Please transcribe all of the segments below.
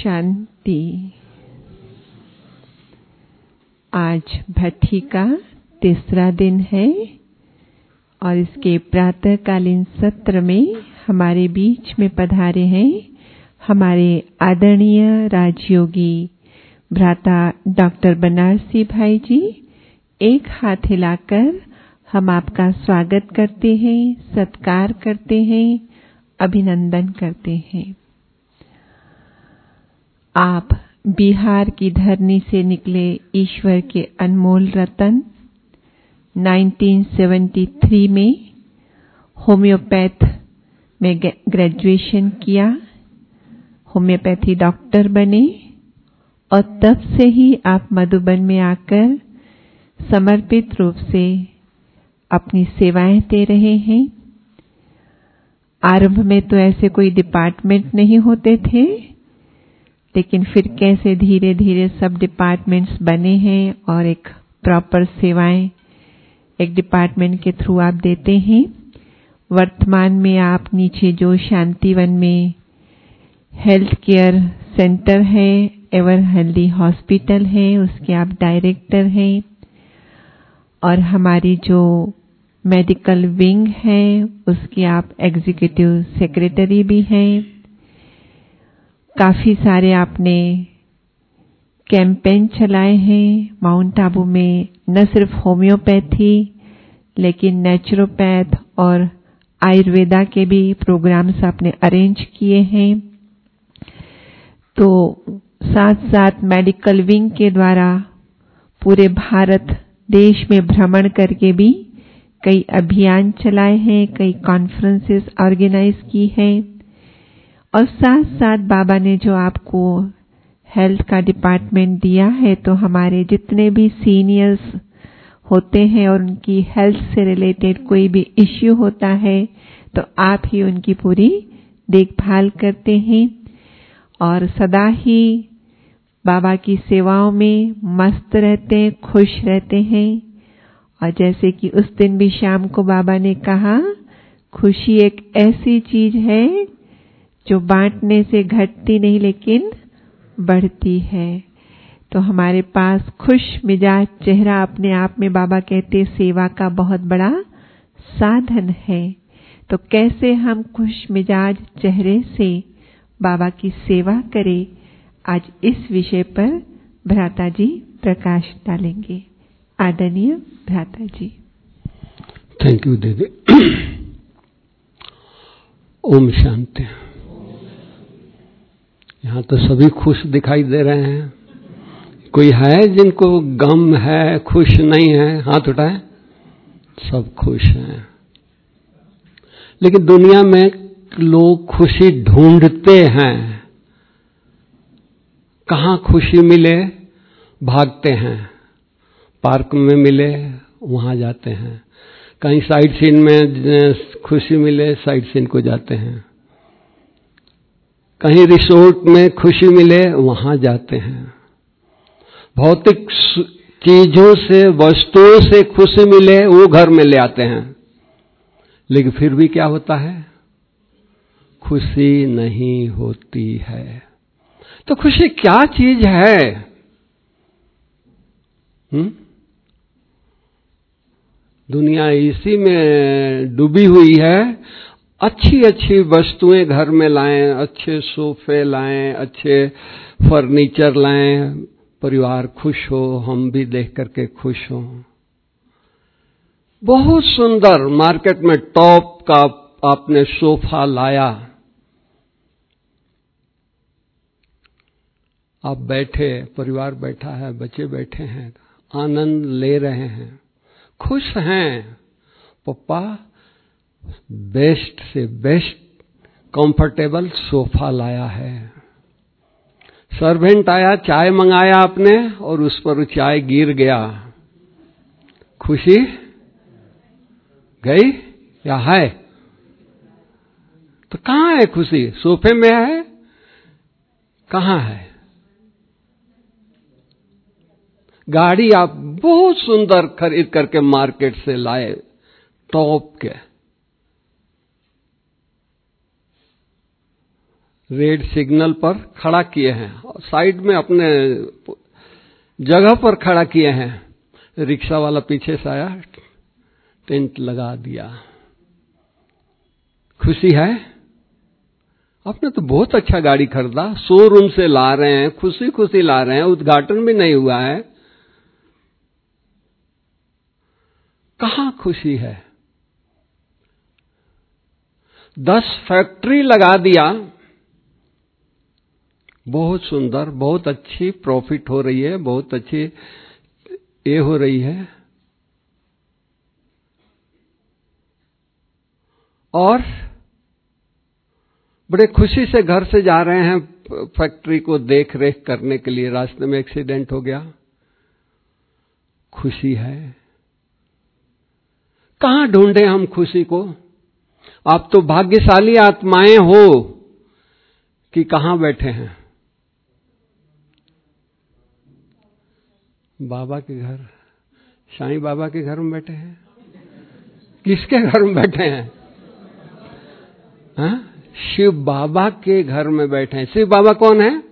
शांति। आज भट्ठी का तीसरा दिन है और इसके प्रातःकालीन सत्र में हमारे बीच में पधारे हैं हमारे आदरणीय राजयोगी भ्राता डॉक्टर बनारसी भाई जी। एक हाथ हिलाकर हम आपका स्वागत करते हैं, सत्कार करते हैं, अभिनंदन करते हैं। आप बिहार की धरनी से निकले ईश्वर के अनमोल रतन। 1973 में होम्योपैथ में ग्रेजुएशन किया, होम्योपैथी डॉक्टर बने और तब से ही आप मधुबन में आकर समर्पित रूप से अपनी सेवाएं दे रहे हैं। आरंभ में तो ऐसे कोई डिपार्टमेंट नहीं होते थे, लेकिन फिर कैसे धीरे धीरे सब डिपार्टमेंट्स बने हैं और एक प्रॉपर सेवाएं एक डिपार्टमेंट के थ्रू आप देते हैं। वर्तमान में आप नीचे जो शांतिवन में हेल्थ केयर सेंटर है, एवर हेल्दी हॉस्पिटल है, उसके आप डायरेक्टर हैं और हमारी जो मेडिकल विंग है उसके आप एग्जीक्यूटिव सेक्रेटरी भी हैं। काफी सारे आपने कैंपेन चलाए हैं माउंट आबू में, न सिर्फ होम्योपैथी लेकिन नेचुरोपैथ और आयुर्वेदा के भी प्रोग्राम्स आपने अरेंज किए हैं। तो साथ साथ मेडिकल विंग के द्वारा पूरे भारत देश में भ्रमण करके भी कई अभियान चलाए हैं, कई कॉन्फ्रेंसेस ऑर्गेनाइज की हैं और साथ साथ बाबा ने जो आपको हेल्थ का डिपार्टमेंट दिया है, तो हमारे जितने भी सीनियर्स होते हैं और उनकी हेल्थ से रिलेटेड कोई भी इश्यू होता है तो आप ही उनकी पूरी देखभाल करते हैं और सदा ही बाबा की सेवाओं में मस्त रहते हैं, खुश रहते हैं। और जैसे कि उस दिन भी शाम को बाबा ने कहा, खुशी एक ऐसी चीज है जो बांटने से घटती नहीं लेकिन बढ़ती है। तो हमारे पास खुश मिजाज चेहरा अपने आप में बाबा कहते सेवा का बहुत बड़ा साधन है। तो कैसे हम खुश मिजाज चेहरे से बाबा की सेवा करें, आज इस विषय पर भ्राता जी प्रकाश डालेंगे। आदरणीय भ्राता जी। थैंक यू दीदी। ओम शांति। यहाँ तो सभी खुश दिखाई दे रहे हैं। कोई है जिनको गम है, खुश नहीं है? हाथ उठाएं। सब खुश हैं। लेकिन दुनिया में लोग खुशी ढूंढते हैं। कहाँ खुशी मिले भागते हैं, पार्क में मिले वहां जाते हैं, कहीं साइड सीन में खुशी मिले साइड सीन को जाते हैं, कहीं रिसोर्ट में खुशी मिले वहां जाते हैं। भौतिक चीजों से, वस्तुओं से खुशी मिले वो घर में ले आते हैं, लेकिन फिर भी क्या होता है? खुशी नहीं होती है। तो खुशी क्या चीज है? दुनिया इसी में डूबी हुई है। अच्छी अच्छी वस्तुएं घर में लाएं, अच्छे सोफे लाएं, अच्छे फर्नीचर लाएं, परिवार खुश हो, हम भी देख करके खुश हो। बहुत सुंदर मार्केट में टॉप का आपने सोफा लाया, आप बैठे, परिवार बैठा है, बच्चे बैठे हैं, आनंद ले रहे हैं, खुश हैं। पप्पा बेस्ट से बेस्ट कंफर्टेबल सोफा लाया है। सर्वेंट आया, चाय मंगाया आपने और उस पर चाय गिर गया, खुशी गई या है? तो कहां है खुशी? सोफे में है? कहां है? गाड़ी आप बहुत सुंदर खरीद करके मार्केट से लाए, टॉप के, रेड सिग्नल पर खड़ा किए हैं, साइड में अपने जगह पर खड़ा किए हैं। रिक्शा वाला पीछे से आया, टेंट लगा दिया। खुशी है? आपने तो बहुत अच्छा गाड़ी खरीदा, शोरूम से ला रहे हैं, खुशी खुशी ला रहे हैं, उद्घाटन भी नहीं हुआ है। कहां खुशी है? 10 फैक्ट्री लगा दिया, बहुत सुंदर, बहुत अच्छी प्रॉफिट हो रही है, बहुत अच्छी ये हो रही है, और बड़े खुशी से घर से जा रहे हैं फैक्ट्री को देख रेख करने के लिए। रास्ते में एक्सीडेंट हो गया, खुशी है? कहां ढूंढे हम खुशी को? आप तो भाग्यशाली आत्माएं हो कि कहां बैठे हैं? बाबा के घर, साईं बाबा के घर में बैठे हैं? किसके घर में बैठे हैं? हाँ? शिव बाबा के घर में बैठे हैं। शिव बाबा कौन है?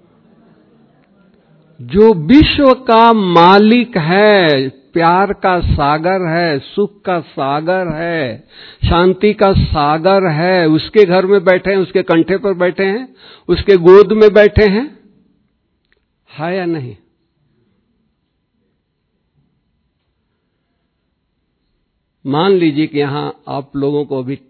जो विश्व का मालिक है, प्यार का सागर है, सुख का सागर है, शांति का सागर है, उसके घर में बैठे हैं, उसके कंठे पर बैठे हैं, उसके गोद में बैठे हैं, है या नहीं? मान लीजिए कि यहां आप लोगों को अभी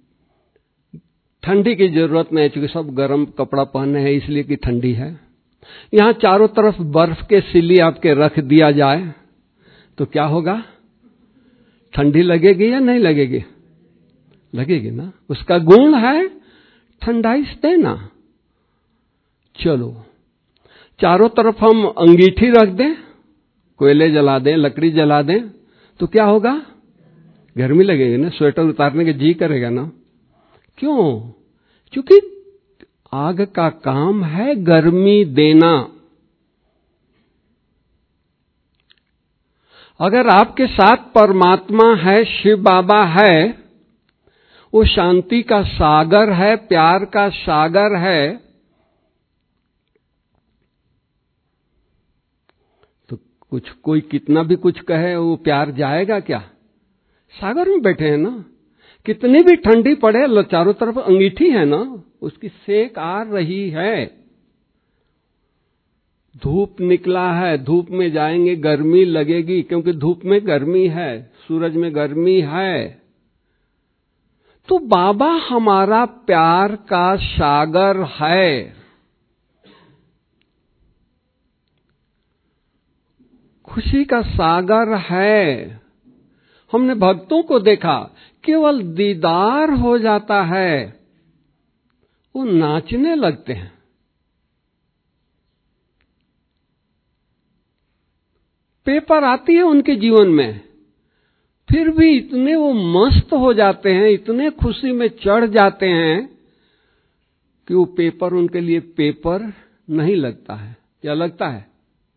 ठंडी की जरूरत नहीं है, क्योंकि सब गर्म कपड़ा पहने हैं इसलिए कि ठंडी है। यहां चारों तरफ बर्फ के सिली आपके रख दिया जाए तो क्या होगा? ठंडी लगेगी या नहीं लगेगी? लगेगी ना। उसका गुण है ठंडाई देना। चलो, चारों तरफ हम अंगीठी रख दें, कोयले जला दें, लकड़ी जला दें, तो क्या होगा? गर्मी लगेगी ना, स्वेटर उतारने के जी करेगा ना। क्यों? क्योंकि आग का काम है गर्मी देना। अगर आपके साथ परमात्मा है, शिव बाबा है, वो शांति का सागर है, प्यार का सागर है, तो कुछ कोई कितना भी कुछ कहे वो प्यार जाएगा क्या? सागर में बैठे हैं ना। कितनी भी ठंडी पड़े, चारों तरफ अंगीठी है ना, उसकी सेक आ रही है। धूप निकला है, धूप में जाएंगे गर्मी लगेगी, क्योंकि धूप में गर्मी है, सूरज में गर्मी है। तो बाबा हमारा प्यार का सागर है। खुशी का सागर है। हमने भक्तों को देखा, केवल दीदार हो जाता है, वो नाचने लगते हैं। पेपर आती है उनके जीवन में, फिर भी इतने वो मस्त हो जाते हैं, इतने खुशी में चढ़ जाते हैं कि वो पेपर उनके लिए पेपर नहीं लगता है। क्या लगता है?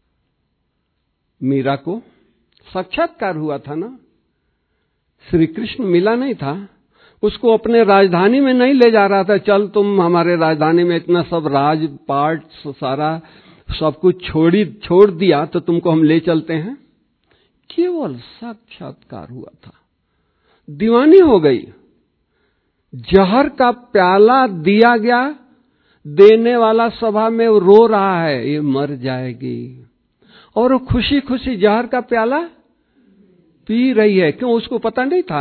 मीरा को साक्षात्कार हुआ था ना, श्री कृष्ण मिला नहीं था, उसको अपने राजधानी में नहीं ले जा रहा था, चल तुम हमारे राजधानी में इतना सब राजपाट सारा सब कुछ छोड़ दिया तो तुमको हम ले चलते हैं। केवल साक्षात्कार हुआ था, दीवानी हो गई। जहर का प्याला दिया गया, देने वाला सभा में वो रो रहा है, ये मर जाएगी, और वो खुशी खुशी जहर का प्याला पी रही है। क्यों? उसको पता नहीं था,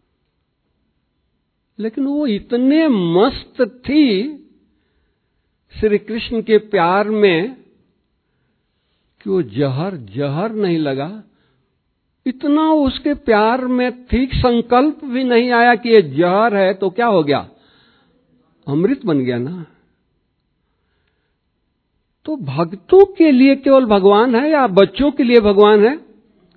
लेकिन वो इतने मस्त थी श्री कृष्ण के प्यार में कि वो जहर नहीं लगा। इतना उसके प्यार में ठीक संकल्प भी नहीं आया कि ये जहर है, तो क्या हो गया? अमृत बन गया ना। तो भक्तों के लिए केवल भगवान है या बच्चों के लिए भगवान है?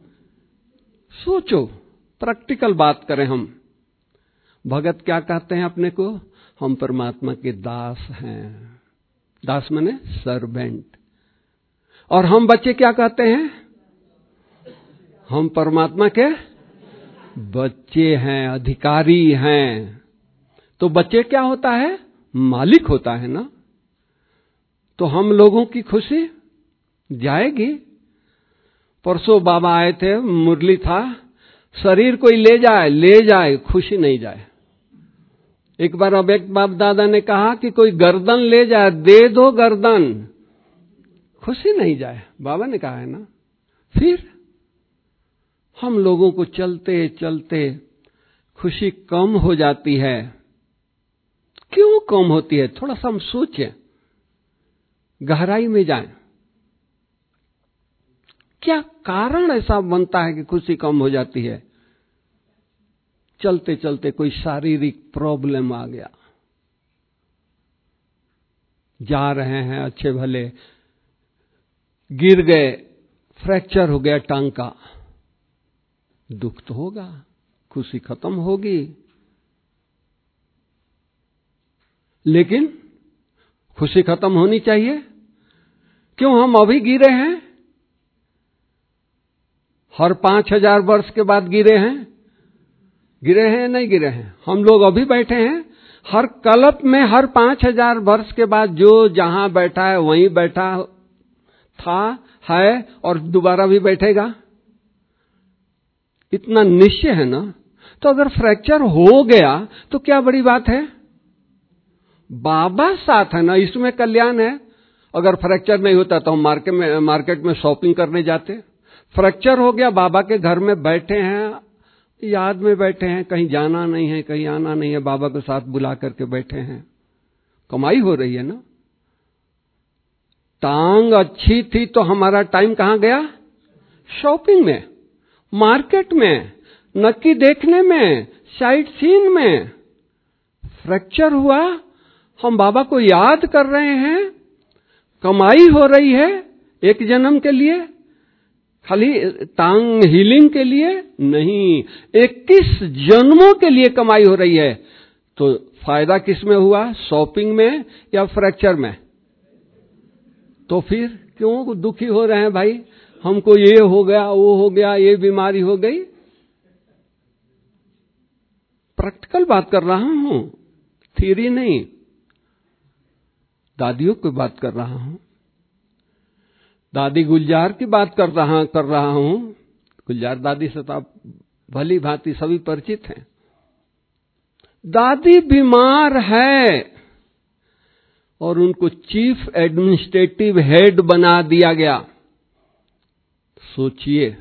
सोचो, प्रैक्टिकल बात करें हम। भगत क्या कहते हैं अपने को? हम परमात्मा के दास हैं। दास माने सर्वेंट। और हम बच्चे क्या कहते हैं? हम परमात्मा के बच्चे हैं, अधिकारी हैं। तो बच्चे क्या होता है? मालिक होता है ना, तो हम लोगों की खुशी जाएगी। परसों बाबा आए थे, मुरली था, शरीर कोई ले जाए खुशी नहीं जाए। एक बार अब एक बाप दादा ने कहा कि कोई गर्दन ले जाए, दे दो गर्दन, खुशी नहीं जाए, बाबा ने कहा है ना। फिर हम लोगों को चलते चलते खुशी कम हो जाती है। क्यों कम होती है? थोड़ा सा हम सोचें, गहराई में जाएं। क्या कारण ऐसा बनता है कि खुशी कम हो जाती है? चलते चलते कोई शारीरिक प्रॉब्लम आ गया, जा रहे हैं अच्छे भले, गिर गए, फ्रैक्चर हो गया टांग का, दुख तो होगा, खुशी खत्म होगी। लेकिन खुशी खत्म होनी चाहिए। क्यों हम अभी गिरे हैं? हर 5000 वर्ष के बाद गिरे हैं? गिरे हैं नहीं गिरे हैं? हम लोग अभी बैठे हैं, हर कल्प में हर 5000 वर्ष के बाद जो जहां बैठा है वहीं बैठा था, है और दोबारा भी बैठेगा, इतना निश्चय है ना। तो अगर फ्रैक्चर हो गया तो क्या बड़ी बात है? बाबा साथ है ना, इसमें कल्याण है। अगर फ्रैक्चर नहीं होता तो हम मार्केट में शॉपिंग करने जाते। फ्रैक्चर हो गया, बाबा के घर में बैठे हैं, याद में बैठे हैं, कहीं जाना नहीं है, कहीं आना नहीं है, बाबा के साथ बुला करके बैठे हैं, कमाई हो रही है ना। टांग अच्छी थी तो हमारा टाइम कहां गया? शॉपिंग में, मार्केट में, नक्की देखने में, साइट सीइंग में। फ्रैक्चर हुआ, हम बाबा को याद कर रहे हैं, कमाई हो रही है एक जन्म के लिए, खाली टांग हीलिंग के लिए नहीं, 21 जन्मों के लिए कमाई हो रही है। तो फायदा किस में हुआ? शॉपिंग में या फ्रैक्चर में? तो फिर क्यों दुखी हो रहे हैं भाई? हमको ये हो गया, वो हो गया, ये बीमारी हो गई। प्रैक्टिकल बात कर रहा हूं, थ्योरी नहीं, दादियों की बात कर रहा हूं, दादी गुलजार की बात कर रहा हूं। गुलजार दादी से तो आप भली भांति सभी परिचित हैं। दादी बीमार है और उनको चीफ एडमिनिस्ट्रेटिव हेड बना दिया गया। सोचिए,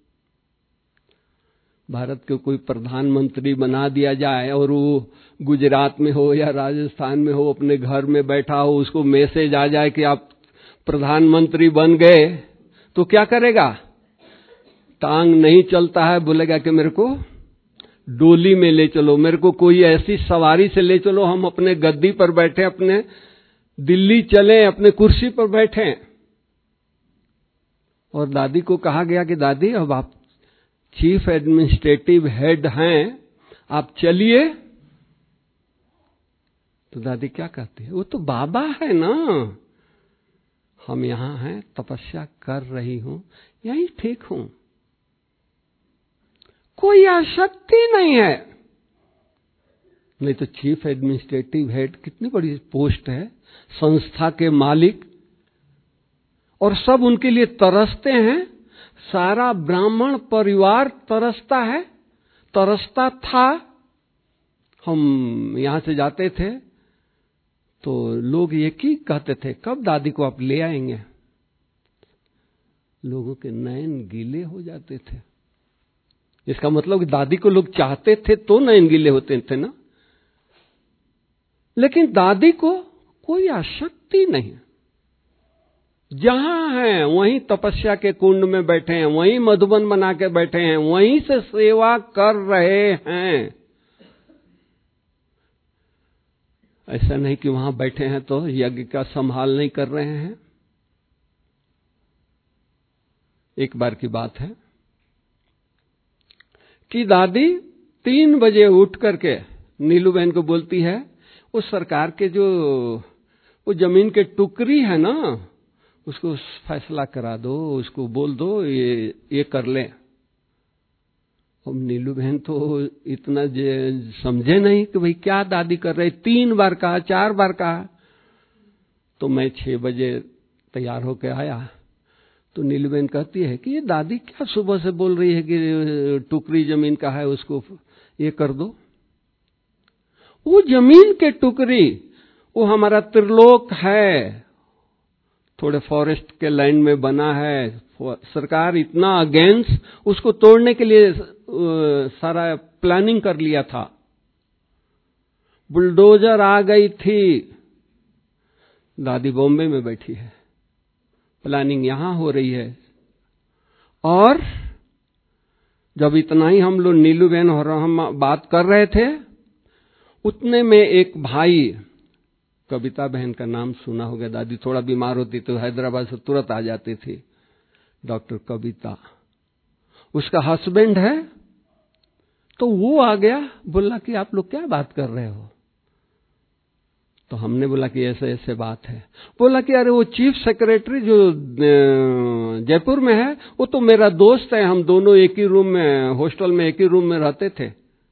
भारत के कोई प्रधानमंत्री बना दिया जाए और वो गुजरात में हो या राजस्थान में हो, अपने घर में बैठा हो, उसको मैसेज आ जाए कि आप प्रधानमंत्री बन गए, तो क्या करेगा? टांग नहीं चलता है, बोलेगा कि मेरे को डोली में ले चलो, मेरे को कोई ऐसी सवारी से ले चलो, हम अपने गद्दी पर बैठे, अपने दिल्ली चले, अपने कुर्सी पर बैठे। और दादी को कहा गया कि दादी अब आप चीफ एडमिनिस्ट्रेटिव हेड हैं, आप चलिए। तो दादी क्या कहती है? वो तो बाबा है ना, हम यहां हैं, तपस्या कर रही हूं, यही ठीक हूं, कोई आसक्ति नहीं है। नहीं तो चीफ एडमिनिस्ट्रेटिव हेड कितनी बड़ी पोस्ट है, संस्था के मालिक, और सब उनके लिए तरसते हैं। सारा ब्राह्मण परिवार तरसता है, तरसता था। हम यहां से जाते थे तो लोग ये की कहते थे, कब दादी को आप ले आएंगे? लोगों के नयन गीले हो जाते थे। इसका मतलब कि दादी को लोग चाहते थे तो नयन गीले होते थे ना। लेकिन दादी को कोई आसक्ति नहीं, जहां हैं वहीं तपस्या के कुंड में बैठे हैं, वहीं मधुबन बना के बैठे हैं, वहीं से सेवा कर रहे हैं। ऐसा नहीं कि वहां बैठे हैं तो यज्ञ का संभाल नहीं कर रहे हैं। एक बार की बात है कि दादी 3 बजे उठ करके नीलू बहन को बोलती है, वो सरकार के जो वो जमीन के टुकड़ी है ना, उसको फैसला करा दो, उसको बोल दो ये कर ले। अब नीलू बहन तो इतना समझे नहीं कि भाई क्या दादी कर रही। 3 बार कहा, 4 बार कहा। तो मैं 6 बजे तैयार होकर आया तो नीलू बहन कहती है कि ये दादी क्या सुबह से बोल रही है कि टुकड़ी जमीन का है, उसको ये कर दो। वो जमीन के टुकड़ी, वो हमारा त्रिलोक है, थोड़े फॉरेस्ट के लैंड में बना है। सरकार इतना अगेंस्ट, उसको तोड़ने के लिए सारा प्लानिंग कर लिया था। बुलडोजर आ गई थी। दादी बॉम्बे में बैठी है, प्लानिंग यहां हो रही है। और जब इतना ही हम लोग नीलू बहन और हम बात कर रहे थे, उतने में एक भाई, कविता बहन का नाम सुना होगा, दादी थोड़ा बीमार होती तो हैदराबाद से तुरंत आ जाती थी, डॉक्टर कविता, उसका हस्बैंड है। तो वो आ गया, बोला कि आप लोग क्या बात कर रहे हो। तो हमने बोला कि ऐसे ऐसे बात है। बोला कि अरे वो चीफ सेक्रेटरी जो जयपुर में है, वो तो मेरा दोस्त है, हम दोनों एक ही रूम में, हॉस्टल में एक ही रूम में रहते थे।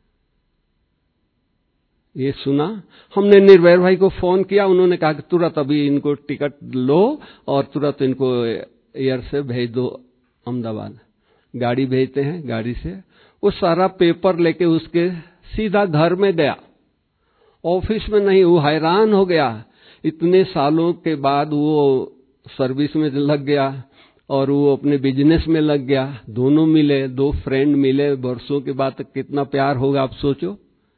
ये सुना, हमने निर्भय भाई को फोन किया, उन्होंने कहा कि तुरंत अभी इनको टिकट लो और तुरंत इनको एयर से भेज दो अहमदाबाद। गाड़ी भेजते हैं, गाड़ी से वो सारा पेपर लेके उसके सीधा घर में गया, ऑफिस में नहीं। वो हैरान हो गया, इतने सालों के बाद वो सर्विस में लग गया और वो अपने बिजनेस में लग गया। दोनों मिले, 2 फ्रेंड मिले, वर्षों के बाद कितना प्यार होगा आप सोचो।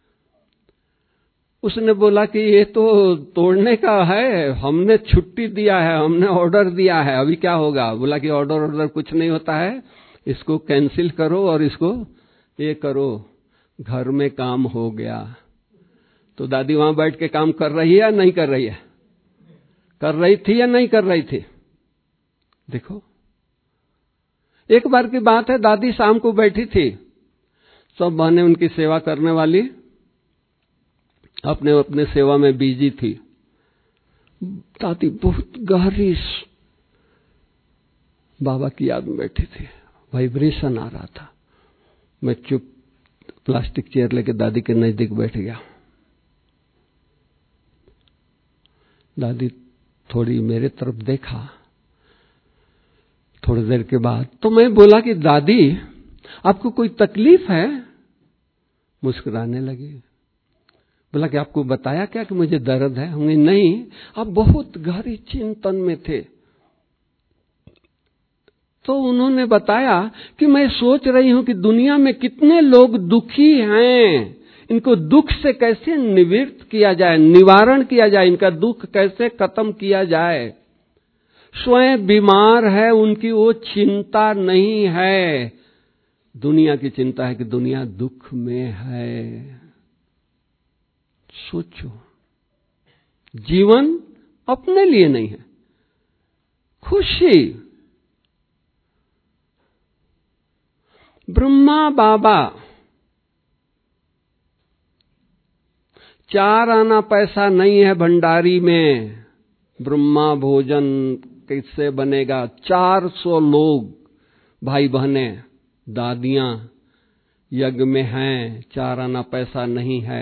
उसने बोला कि ये तो तोड़ने का है, हमने छुट्टी दिया है, हमने ऑर्डर दिया है, अभी क्या होगा। बोला कि ऑर्डर कुछ नहीं होता है, इसको कैंसिल करो और इसको ये करो। घर में काम हो गया। तो दादी वहां बैठ के काम कर रही है या नहीं कर रही है? कर रही थी या नहीं कर रही थी? देखो, एक बार की बात है, दादी शाम को बैठी थी, सब बहनें उनकी सेवा करने वाली अपने अपने सेवा में बिजी थी। दादी बहुत गहरी बाबा की याद में बैठी थी, वाइब्रेशन आ रहा था। मैं चुप प्लास्टिक चेयर लेके दादी के नजदीक बैठ गया। दादी थोड़ी मेरे तरफ देखा, थोड़ी देर के बाद तो मैं बोला कि दादी आपको कोई तकलीफ है? मुस्कुराने लगी। बोला कि आपको बताया क्या कि मुझे दर्द है? हमने नहीं, आप बहुत गहरी चिंतन में थे। तो उन्होंने बताया कि मैं सोच रही हूं कि दुनिया में कितने लोग दुखी हैं, इनको दुख से कैसे निवृत्त किया जाए, निवारण किया जाए, इनका दुख कैसे खत्म किया जाए। स्वयं बीमार है, उनकी वो चिंता नहीं है, दुनिया की चिंता है कि दुनिया दुख में है। सोचो, जीवन अपने लिए नहीं है, खुशी। ब्रह्मा बाबा 4 आना पैसा नहीं है भंडारी में, ब्रह्मा भोजन कैसे बनेगा? 400 लोग, भाई बहने, दादियां यज्ञ में हैं, 4 आना पैसा नहीं है,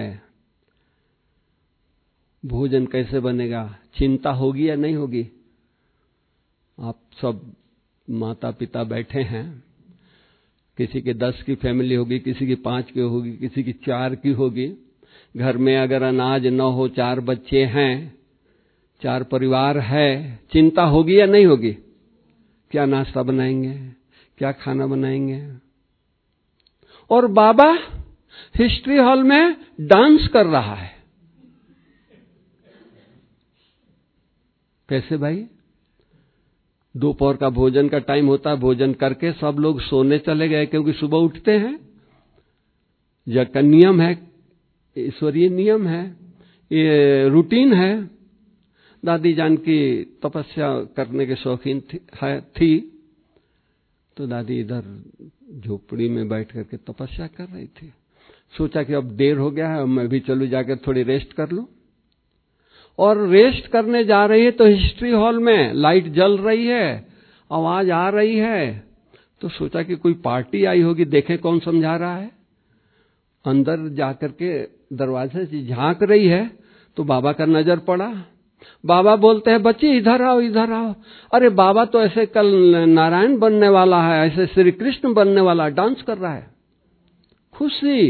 भोजन कैसे बनेगा? चिंता होगी या नहीं होगी? आप सब माता पिता बैठे हैं, किसी के 10 की फैमिली होगी, किसी की 5 की होगी, किसी की 4 की होगी। घर में अगर अनाज न हो, 4 बच्चे हैं, 4 परिवार है, चिंता होगी या नहीं होगी? क्या नाश्ता बनाएंगे, क्या खाना बनाएंगे? और बाबा हिस्ट्री हॉल में डांस कर रहा है। कैसे भाई? दोपहर का भोजन का टाइम होता है, भोजन करके सब लोग सोने चले गए, क्योंकि सुबह उठते हैं, यह का नियम है, ईश्वरीय नियम है, ये रूटीन है। दादी जान की तपस्या करने के शौकीन थी, तो दादी इधर झोपड़ी में बैठ करके तपस्या कर रही थी। सोचा कि अब देर हो गया है, मैं भी चलूं, जाकर थोड़ी रेस्ट कर लूं। और रेस्ट करने जा रही है तो हिस्ट्री हॉल में लाइट जल रही है, आवाज आ रही है, तो सोचा कि कोई पार्टी आई होगी, देखें कौन समझा रहा है। अंदर जाकर के दरवाजे से झांक रही है तो बाबा का नजर पड़ा। बाबा बोलते हैं, बच्चे इधर आओ, इधर आओ। अरे बाबा तो ऐसे कल नारायण बनने वाला है, ऐसे श्री कृष्ण बनने वाला, डांस कर रहा है। खुशी।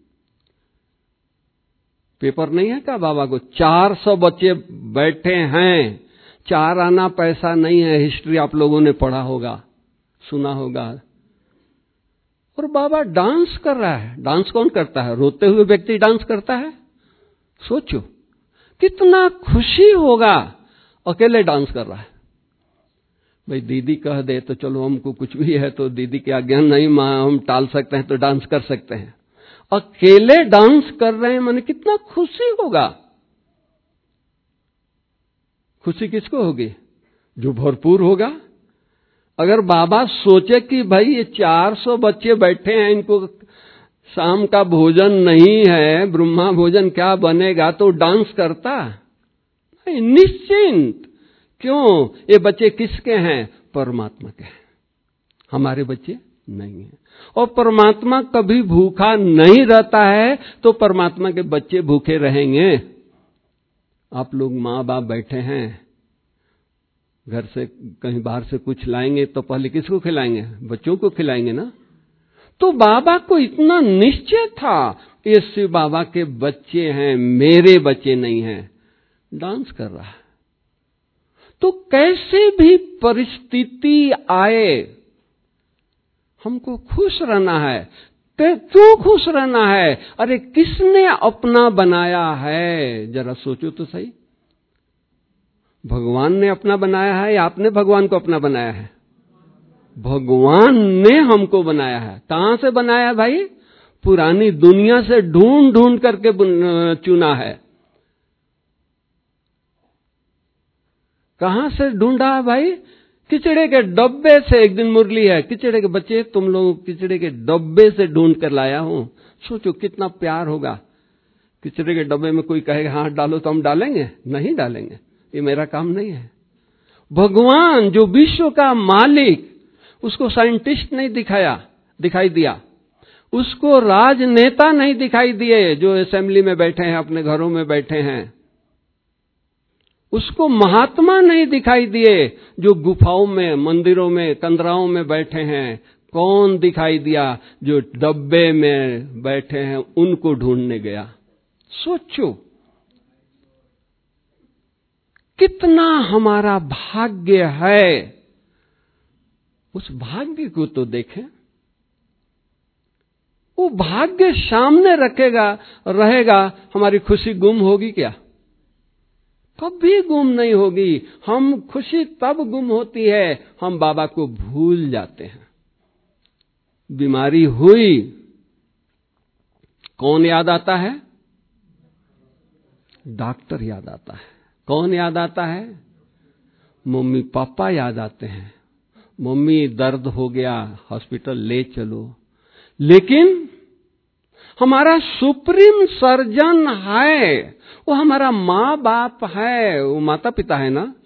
पेपर नहीं है क्या बाबा को? 400 बच्चे बैठे हैं, 4 आना पैसा नहीं है। हिस्ट्री आप लोगों ने पढ़ा होगा, सुना होगा। और बाबा डांस कर रहा है। डांस कौन करता है? रोते हुए व्यक्ति डांस करता है। सोचो कितना खुशी होगा, अकेले डांस कर रहा है। भाई दीदी कह दे तो चलो, हमको कुछ भी है तो दीदी की आज्ञा नहीं, मां हम टाल सकते हैं तो डांस कर सकते हैं। अकेले डांस कर रहे हैं, माने कितना खुशी होगा। खुशी किसको होगी? जो भरपूर होगा। अगर बाबा सोचे कि भाई ये 400 बच्चे बैठे हैं, इनको शाम का भोजन नहीं है, ब्रह्मा भोजन क्या बनेगा, तो डांस करता नहीं, निश्चिंत। क्यों? ये बच्चे किसके हैं? परमात्मा के हैं, हमारे बच्चे नहीं हैं। और परमात्मा कभी भूखा नहीं रहता है, तो परमात्मा के बच्चे भूखे रहेंगे। आप लोग माँ बाप बैठे हैं, घर से कहीं बाहर से कुछ लाएंगे तो पहले किसको खिलाएंगे? बच्चों को खिलाएंगे ना। तो बाबा को इतना निश्चय था, ये शिव बाबा के बच्चे हैं, मेरे बच्चे नहीं हैं। डांस कर रहा है। तो कैसे भी परिस्थिति आए, हमको खुश रहना है। क्यों खुश रहना है? अरे किसने अपना बनाया है? जरा सोचो तो सही। भगवान ने अपना बनाया है या आपने भगवान को अपना बनाया है? भगवान ने हमको बनाया है। कहां से बनाया है भाई? पुरानी दुनिया से ढूंढ ढूंढ करके चुना है। कहां से ढूंढा है भाई? किचड़े के डब्बे से। एक दिन मुरली है, किचड़े के बच्चे, तुम लोग किचड़े के डब्बे से ढूंढ कर लाया हूं। सोचो कितना प्यार होगा। किचड़े के डब्बे में कोई कहेगा हाथ डालो तो हम डालेंगे? नहीं डालेंगे, ये मेरा काम नहीं है। भगवान जो विश्व का मालिक, उसको साइंटिस्ट नहीं दिखाई दिया, उसको राजनेता नहीं दिखाई दिए जो असेंबली में बैठे हैं, अपने घरों में बैठे हैं। उसको महात्मा नहीं दिखाई दिए जो गुफाओं में, मंदिरों में, कंदराओं में बैठे हैं। कौन दिखाई दिया? जो डब्बे में बैठे हैं, उनको ढूंढने गया। सोचो कितना हमारा भाग्य है। उस भाग्य को तो देखें। वो भाग्य सामने रहेगा, हमारी खुशी गुम होगी क्या? कभी गुम नहीं होगी। हम खुशी तब गुम होती है, हम बाबा को भूल जाते हैं। बीमारी हुई, कौन याद आता है? डॉक्टर याद आता है। कौन याद आता है? मम्मी पापा याद आते हैं। मम्मी दर्द हो गया, हॉस्पिटल ले चलो। लेकिन हमारा सुप्रीम सर्जन है, वो हमारा माँ बाप है, वो माता पिता है ना।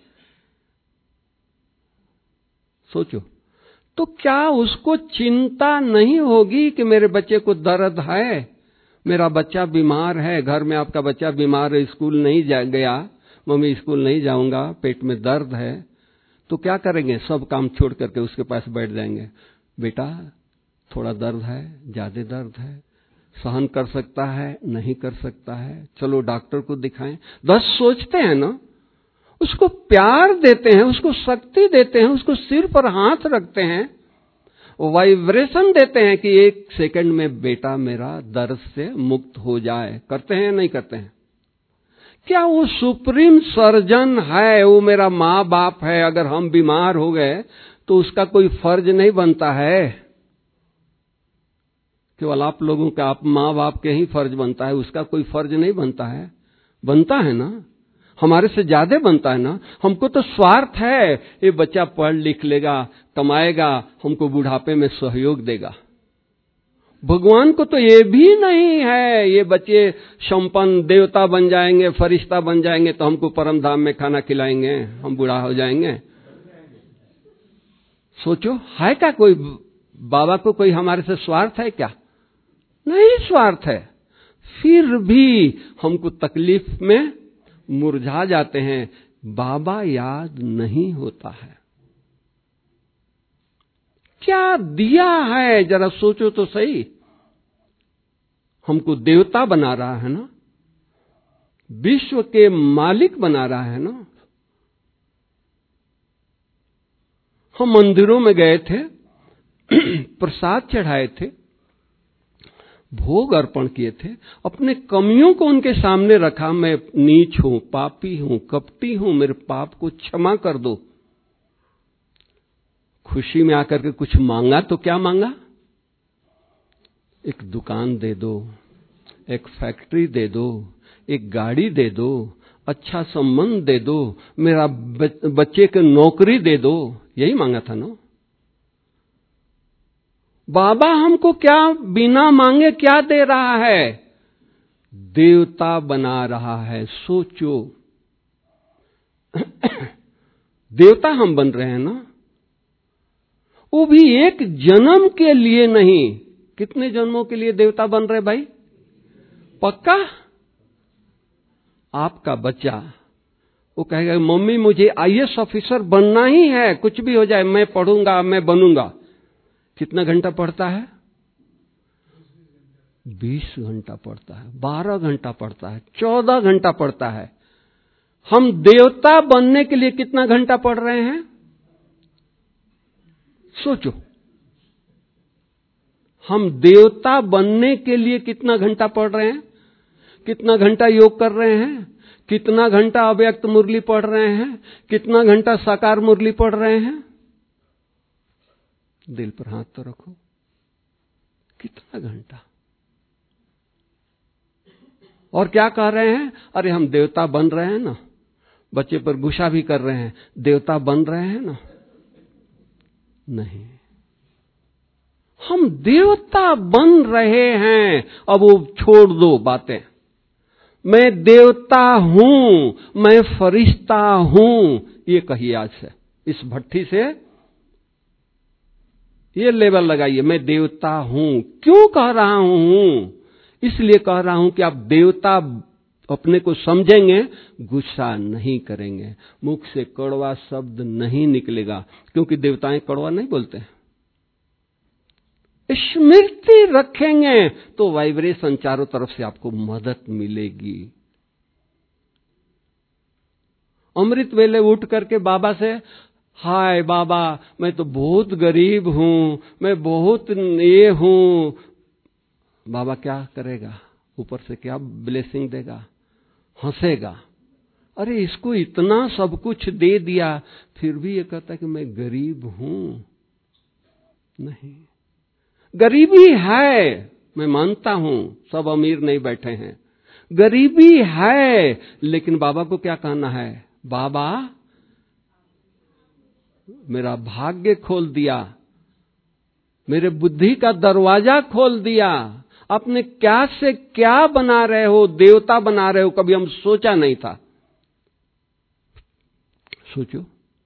सोचो तो क्या उसको चिंता नहीं होगी कि मेरे बच्चे को दर्द है, मेरा बच्चा बीमार है, घर में आपका बच्चा बीमार है, स्कूल नहीं गया, मम्मी स्कूल नहीं जाऊंगा, पेट में दर्द है, तो क्या करेंगे? सब काम छोड़ करके उसके पास बैठ जाएंगे। बेटा थोड़ा दर्द है, ज्यादा दर्द है, सहन कर सकता है, नहीं कर सकता है, चलो डॉक्टर को दिखाएं। बस सोचते हैं ना, उसको प्यार देते हैं, उसको शक्ति देते हैं, उसको सिर पर हाथ रखते हैं, वाइब्रेशन देते हैं कि 1 सेकंड में बेटा मेरा दर्द से मुक्त हो जाए। करते हैं नहीं करते हैं? क्या वो सुप्रीम सर्जन है, वो मेरा माँ बाप है, अगर हम बीमार हो गए तो उसका कोई फर्ज नहीं बनता है? केवल आप लोगों का, आप माँ बाप के ही फर्ज बनता है, उसका कोई फर्ज नहीं बनता है? बनता है ना, हमारे से ज्यादा बनता है ना। हमको तो स्वार्थ है, ये बच्चा पढ़ लिख लेगा, कमाएगा, हमको बुढ़ापे में सहयोग देगा। भगवान को तो ये भी नहीं है, ये बच्चे संपन्न देवता बन जाएंगे, फरिश्ता बन जाएंगे तो हमको परम धाम में खाना खिलाएंगे, हम बूढ़ा हो जाएंगे। सोचो है क्या कोई बाबा को कोई हमारे से स्वार्थ है क्या? नहीं स्वार्थ है। फिर भी हमको तकलीफ में मुरझा जाते हैं, बाबा याद नहीं होता है। क्या दिया है जरा सोचो तो सही। हमको देवता बना रहा है ना, विश्व के मालिक बना रहा है ना। हम मंदिरों में गए थे, प्रसाद चढ़ाए थे, भोग अर्पण किए थे, अपने कमियों को उनके सामने रखा। मैं नीच हूं, पापी हूं, कपटी हूं, मेरे पाप को क्षमा कर दो। खुशी में आकर के कुछ मांगा तो क्या मांगा? एक दुकान दे दो, एक फैक्ट्री दे दो, एक गाड़ी दे दो, अच्छा संबंध दे दो, मेरा बच्चे को नौकरी दे दो। यही मांगा था ना। बाबा हमको क्या बिना मांगे क्या दे रहा है? देवता बना रहा है। सोचो, देवता हम बन रहे हैं ना, वो भी एक जन्म के लिए नहीं। कितने जन्मों के लिए देवता बन रहे भाई? पक्का? आपका बच्चा वो कहेगा मम्मी मुझे IAS ऑफिसर बनना ही है, कुछ भी हो जाए मैं पढ़ूंगा, मैं बनूंगा। कितना घंटा पढ़ता है? 20 घंटा पढ़ता है, 12 घंटा पढ़ता है, 14 घंटा पढ़ता है। हम देवता बनने के लिए कितना घंटा पढ़ रहे हैं? सोचो, हम देवता बनने के लिए कितना घंटा पढ़ रहे हैं? कितना घंटा योग कर रहे हैं? कितना घंटा अव्यक्त मुरली पढ़ रहे हैं? कितना घंटा साकार मुरली पढ़ रहे हैं? दिल पर हाथ तो रखो, कितना घंटा? और क्या कह रहे हैं? अरे हम देवता बन रहे हैं ना। बच्चे पर गुस्सा भी कर रहे हैं, देवता बन रहे हैं ना। नहीं, हम देवता बन रहे हैं। अब वो छोड़ दो बातें। मैं देवता हूं, मैं फरिश्ता हूं, ये कहिए आज से। इस भट्ठी से ये लेवल लगाइए, मैं देवता हूं। क्यों कह रहा हूं? इसलिए कह रहा हूं कि आप देवता अपने को समझेंगे, गुस्सा नहीं करेंगे, मुख से कड़वा शब्द नहीं निकलेगा, क्योंकि देवताएं कड़वा नहीं बोलते हैं। स्मृति रखेंगे तो वाइब्रेशन चारों तरफ से आपको मदद मिलेगी। अमृत वेले उठ करके बाबा से, हाय बाबा मैं तो बहुत गरीब हूं, मैं बहुत ये हूं। बाबा क्या करेगा? ऊपर से क्या ब्लेसिंग देगा? हंसेगा। अरे इसको इतना सब कुछ दे दिया, फिर भी ये कहता है कि मैं गरीब हूं। नहीं, गरीबी है, मैं मानता हूं, सब अमीर नहीं बैठे हैं, गरीबी है। लेकिन बाबा को क्या कहना है? बाबा मेरा भाग्य खोल दिया, मेरे बुद्धि का दरवाजा खोल दिया। अपने क्या से क्या बना रहे हो? देवता बना रहे हो। कभी हम सोचा नहीं था। सोचो,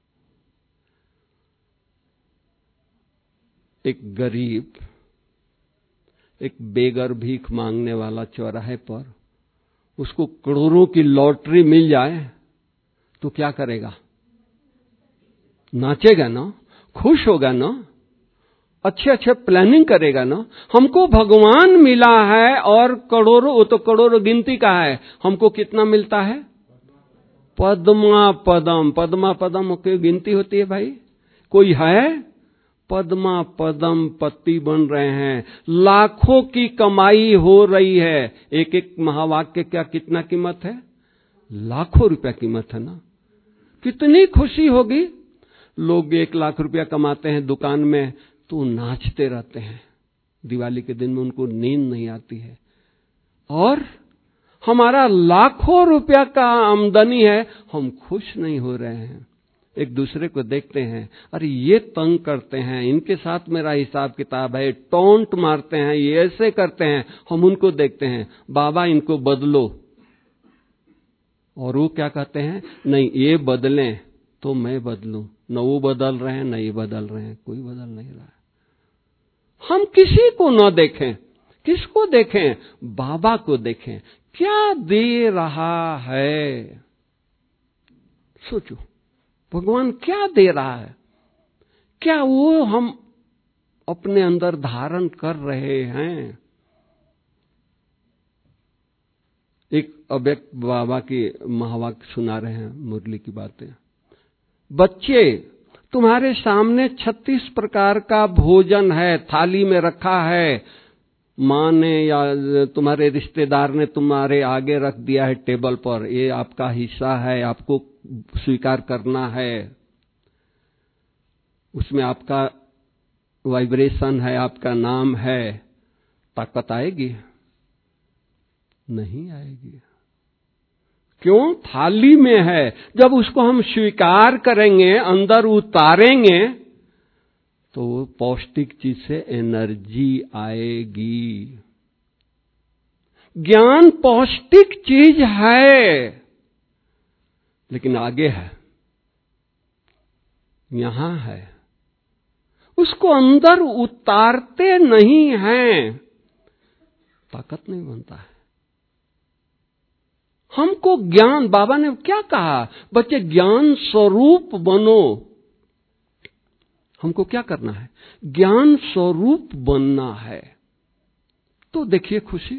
एक गरीब, एक बेगर भीख मांगने वाला चौराहे पर, उसको करोड़ों की लॉटरी मिल जाए तो क्या करेगा? नाचेगा ना, खुश होगा ना, अच्छे अच्छे प्लानिंग करेगा ना। हमको भगवान मिला है और करोड़ों, वो तो करोड़ों गिनती का है। हमको कितना मिलता है? पद्मा पदम। पद्मा पदम की गिनती होती है भाई? कोई है? पद्मा पदम पति बन रहे हैं, लाखों की कमाई हो रही है। एक एक महावाक्य क्या कितना कीमत है? लाखों रुपया कीमत है ना। कितनी खुशी होगी। लोग 1 लाख रुपया कमाते हैं दुकान में तो नाचते रहते हैं, दिवाली के दिन में उनको नींद नहीं आती है। और हमारा लाखों रुपया का आमदनी है, हम खुश नहीं हो रहे हैं। एक दूसरे को देखते हैं, अरे ये तंग करते हैं, इनके साथ मेरा हिसाब किताब है, टोंट मारते हैं, ये ऐसे करते हैं। हम उनको देखते हैं, बाबा इनको बदलो। और वो क्या कहते हैं? नहीं, ये बदलें तो मैं बदलूं। न वो बदल रहे हैं, न ये बदल रहे हैं, कोई बदल नहीं रहा है। हम किसी को न देखें। किसको देखें? बाबा को देखें। क्या दे रहा है? सोचो, भगवान क्या दे रहा है? क्या वो हम अपने अंदर धारण कर रहे हैं? एक अव्यक्त बाबा की महावाक्य सुना रहे हैं, मुरली की बातें। बच्चे, तुम्हारे सामने 36 प्रकार का भोजन है, थाली में रखा है। माँ ने या तुम्हारे रिश्तेदार ने तुम्हारे आगे रख दिया है टेबल पर। ये आपका हिस्सा है, आपको स्वीकार करना है। उसमें आपका वाइब्रेशन है, आपका नाम है। ताकत आएगी? नहीं आएगी। क्यों? थाली में है। जब उसको हम स्वीकार करेंगे, अंदर उतारेंगे, तो पौष्टिक चीज से एनर्जी आएगी। ज्ञान पौष्टिक चीज है, लेकिन आगे है, यहां है। उसको अंदर उतारते नहीं हैं, ताकत नहीं बनता है। हमको ज्ञान, बाबा ने क्या कहा? बच्चे ज्ञान स्वरूप बनो। हमको क्या करना है? ज्ञान स्वरूप बनना है। तो देखिए खुशी,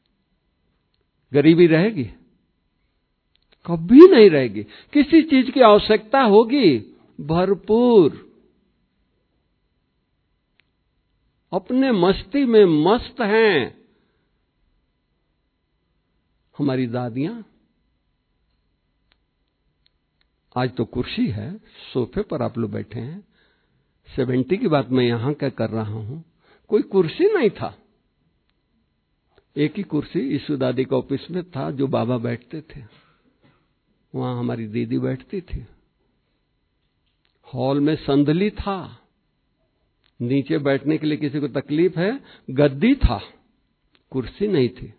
गरीबी रहेगी? कभी नहीं रहेगी। किसी चीज की आवश्यकता होगी? भरपूर। अपने मस्ती में मस्त हैं हमारी दादियां। आज तो कुर्सी है, सोफे पर आप लोग बैठे हैं। 70 की बात मैं यहां क्या कर रहा हूं। कोई कुर्सी नहीं था। एक ही कुर्सी ईशु दादी के ऑफिस में था, जो बाबा बैठते थे। वहां हमारी दीदी बैठती थी। हॉल में संदली था, नीचे बैठने के लिए किसी को तकलीफ है, गद्दी था, कुर्सी नहीं थी।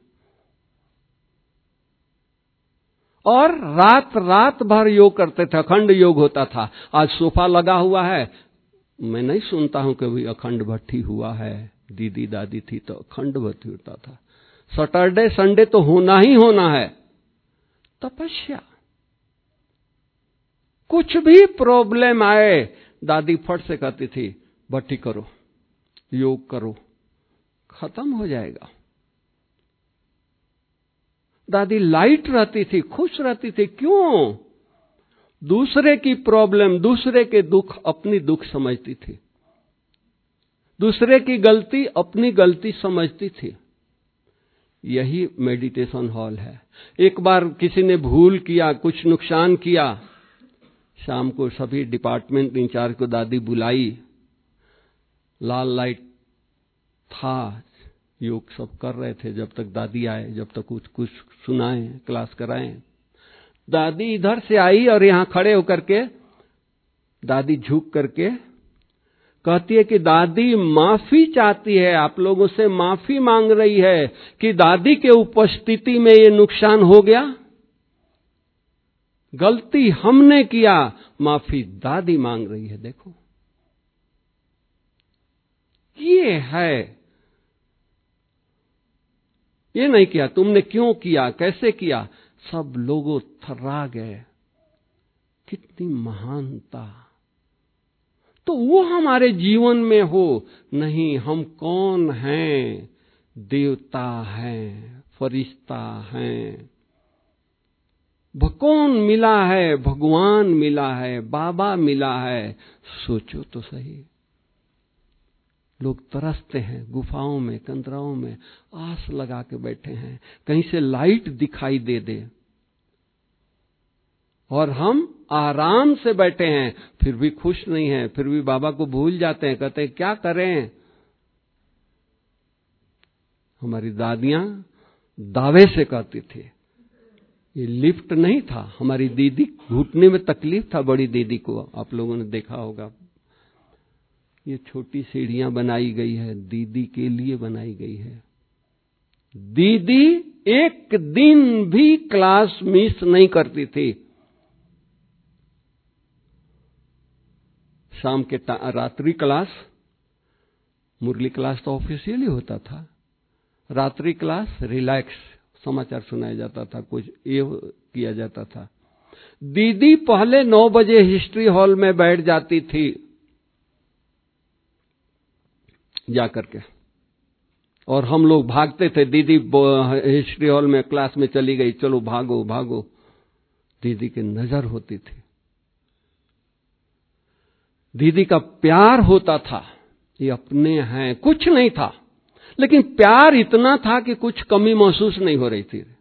और रात रात भर योग करते थे, अखंड योग होता था। आज सोफा लगा हुआ है, मैं नहीं सुनता हूं कभी अखंड भट्टी हुआ है। दीदी दादी थी तो अखंड भट्टी होता था। सैटरडे संडे तो होना ही होना है। तपस्या। कुछ भी प्रॉब्लम आए, दादी फट से कहती थी, भट्टी करो, योग करो, खत्म हो जाएगा। दादी लाइट रहती थी, खुश रहती थी। क्यों? दूसरे की प्रॉब्लम, दूसरे के दुख अपनी दुख समझती थी। दूसरे की गलती अपनी गलती समझती थी। यही मेडिटेशन हॉल है। एक बार किसी ने भूल किया, कुछ नुकसान किया, शाम को सभी डिपार्टमेंट इंचार्ज को दादी बुलाई। लाल लाइट था, योग सब कर रहे थे जब तक दादी आए, जब तक कुछ सुनाए, क्लास कराएं। दादी इधर से आई और यहां खड़े होकर के दादी झुक करके कहती है कि दादी माफी चाहती है, आप लोगों से माफी मांग रही है कि दादी के उपस्थिति में ये नुकसान हो गया। गलती हमने किया, माफी दादी मांग रही है। देखो, ये है। ये नहीं किया, तुमने क्यों किया, कैसे किया। सब लोगों थर्रा गए। कितनी महानता। तो वो हमारे जीवन में हो। नहीं, हम कौन हैं? देवता हैं, फरिश्ता हैं। कौन मिला है? भगवान मिला है, बाबा मिला है। सोचो तो सही। लोग तरसते हैं, गुफाओं में, कंदराओं में आस लगा के बैठे हैं, कहीं से लाइट दिखाई दे दे। और हम आराम से बैठे हैं, फिर भी खुश नहीं हैं, फिर भी बाबा को भूल जाते हैं। कहते हैं क्या करें। हमारी दादियां दावे से कहती थी। ये लिफ्ट नहीं था, हमारी दीदी घुटने में तकलीफ था, बड़ी दीदी को, आप लोगों ने देखा होगा। ये छोटी सीढ़ियां बनाई गई है, दीदी के लिए बनाई गई है। दीदी एक दिन भी क्लास मिस नहीं करती थी। शाम के रात्रि क्लास, मुरली क्लास तो ऑफिशियली होता था, रात्रि क्लास रिलैक्स, समाचार सुनाया जाता था, कुछ ये किया जाता था। दीदी पहले 9 बजे हिस्ट्री हॉल में बैठ जाती थी जाकर के, और हम लोग भागते थे, दीदी हिस्ट्री हॉल में क्लास में चली गई, चलो भागो भागो। दीदी की नजर होती थी, दीदी का प्यार होता था, ये अपने हैं, कुछ नहीं था, लेकिन प्यार इतना था कि कुछ कमी महसूस नहीं हो रही थी।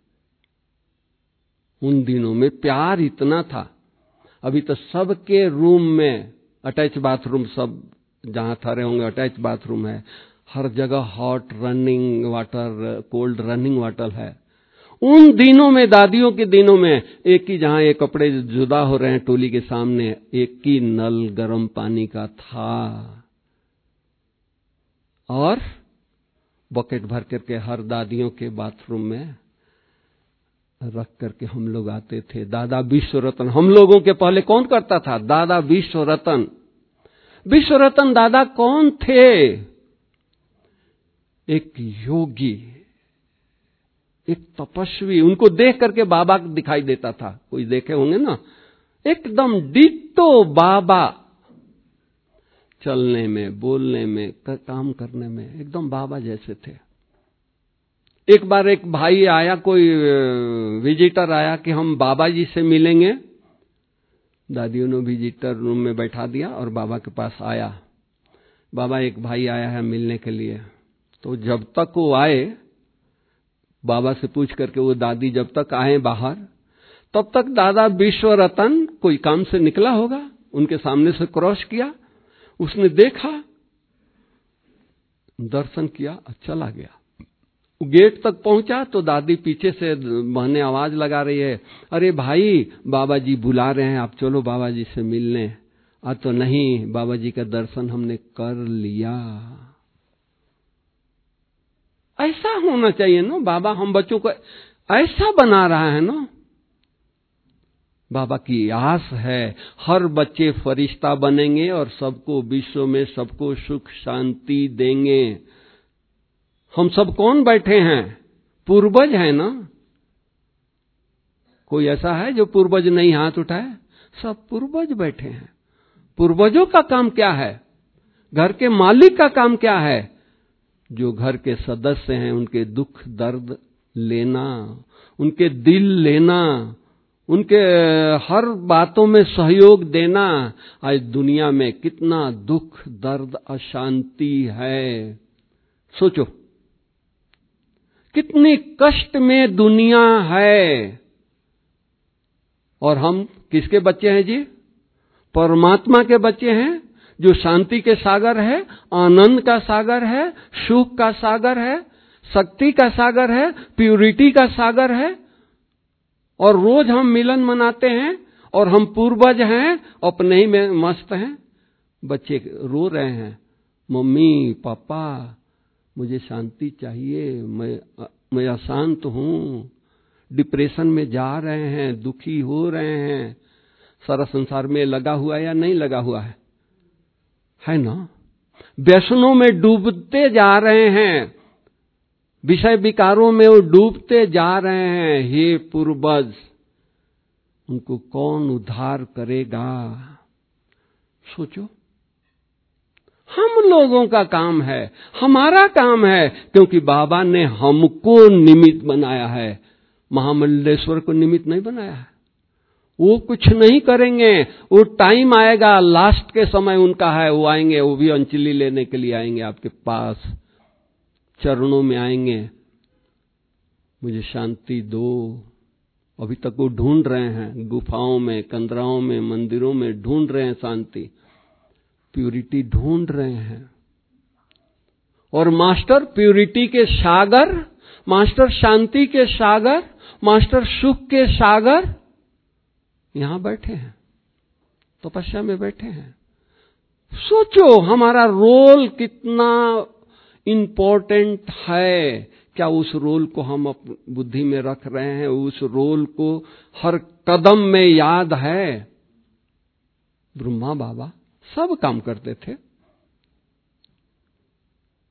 उन दिनों में प्यार इतना था। अभी तो सबके रूम में अटैच बाथरूम, सब जहां ठहरे होंगे अटैच बाथरूम है, हर जगह hot running water, cold running water है। उन दिनों में, दादियों के दिनों में, एक ही, जहां ये कपड़े जुदा हो रहे हैं टोली के सामने, एक ही नल गर्म पानी का था, और बकेट भर करके हर दादियों के बाथरूम में रख करके हम लोग आते थे। दादा विश्व रतन, हम लोगों के पहले कौन करता था? दादा विश्व रतन। विश्व रतन दादा कौन थे? एक योगी, एक तपस्वी। उनको देख करके बाबा दिखाई देता था, कोई देखे होंगे ना, एकदम डिट्टो बाबा, चलने में, बोलने में, काम करने में एकदम बाबा जैसे थे। एक बार एक भाई आया, कोई विजिटर आया कि हम बाबा जी से मिलेंगे। दादियों ने विजिटर रूम में बैठा दिया और बाबा के पास आया। बाबा, एक भाई आया है मिलने के लिए। तो जब तक वो आए, बाबा से पूछ करके वो दादी जब तक आए बाहर, तब तक दादा विश्व रतन कोई काम से निकला होगा, उनके सामने से क्रॉस किया, उसने देखा, दर्शन किया, चला गया। गेट तक पहुंचा तो दादी पीछे से बहने आवाज लगा रही है, अरे भाई, बाबा जी बुला रहे हैं, आप चलो बाबा जी से मिलने। तो नहीं, बाबा जी का दर्शन हमने कर लिया। ऐसा होना चाहिए ना, बाबा हम बच्चों को ऐसा बना रहा है ना। बाबा की आस है हर बच्चे फरिश्ता बनेंगे और सबको, विश्व में सबको सुख शांति देंगे। हम सब कौन बैठे हैं? पूर्वज है ना। कोई ऐसा है जो पूर्वज नहीं हाथ उठाए? सब पूर्वज बैठे हैं। पूर्वजों का काम क्या है? घर के मालिक का काम क्या है? जो घर के सदस्य हैं उनके दुख दर्द लेना, उनके दिल लेना, उनके हर बातों में सहयोग देना। आज दुनिया में कितना दुख दर्द अशांति है, सोचो कितने कष्ट में दुनिया है। और हम किसके बच्चे हैं जी? परमात्मा के बच्चे हैं, जो शांति के सागर है, आनंद का सागर है, सुख का सागर है, शक्ति का सागर है, प्यूरिटी का सागर है। और रोज हम मिलन मनाते हैं और हम पूर्वज हैं, अपने ही में मस्त हैं। बच्चे रो रहे हैं, मम्मी पापा मुझे शांति चाहिए, मैं अशांत हूं, डिप्रेशन में जा रहे हैं, दुखी हो रहे हैं। सारा संसार में लगा हुआ है या नहीं लगा हुआ है ना? व्यसनों में डूबते जा रहे हैं, विषय विकारों में वो डूबते जा रहे हैं। हे पूर्वज, उनको कौन उद्धार करेगा? सोचो, हम लोगों का काम है, हमारा काम है, क्योंकि बाबा ने हमको निमित्त बनाया है, महामंडलेश्वर को निमित्त नहीं बनाया है। वो कुछ नहीं करेंगे, वो टाइम आएगा, लास्ट के समय उनका है, वो आएंगे, वो भी अंजलि लेने के लिए आएंगे, आपके पास चरणों में आएंगे, मुझे शांति दो। अभी तक वो ढूंढ रहे हैं, गुफाओं में, कंदराओं में, मंदिरों में ढूंढ रहे हैं शांति, प्यूरिटी ढूंढ रहे हैं। और मास्टर प्यूरिटी के सागर, मास्टर शांति के सागर, मास्टर सुख के सागर यहां बैठे हैं, तपस्या में बैठे हैं। सोचो हमारा रोल कितना इंपॉर्टेंट है। क्या उस रोल को हम अपनी बुद्धि में रख रहे हैं? उस रोल को हर कदम में याद है? ब्रह्मा बाबा सब काम करते थे।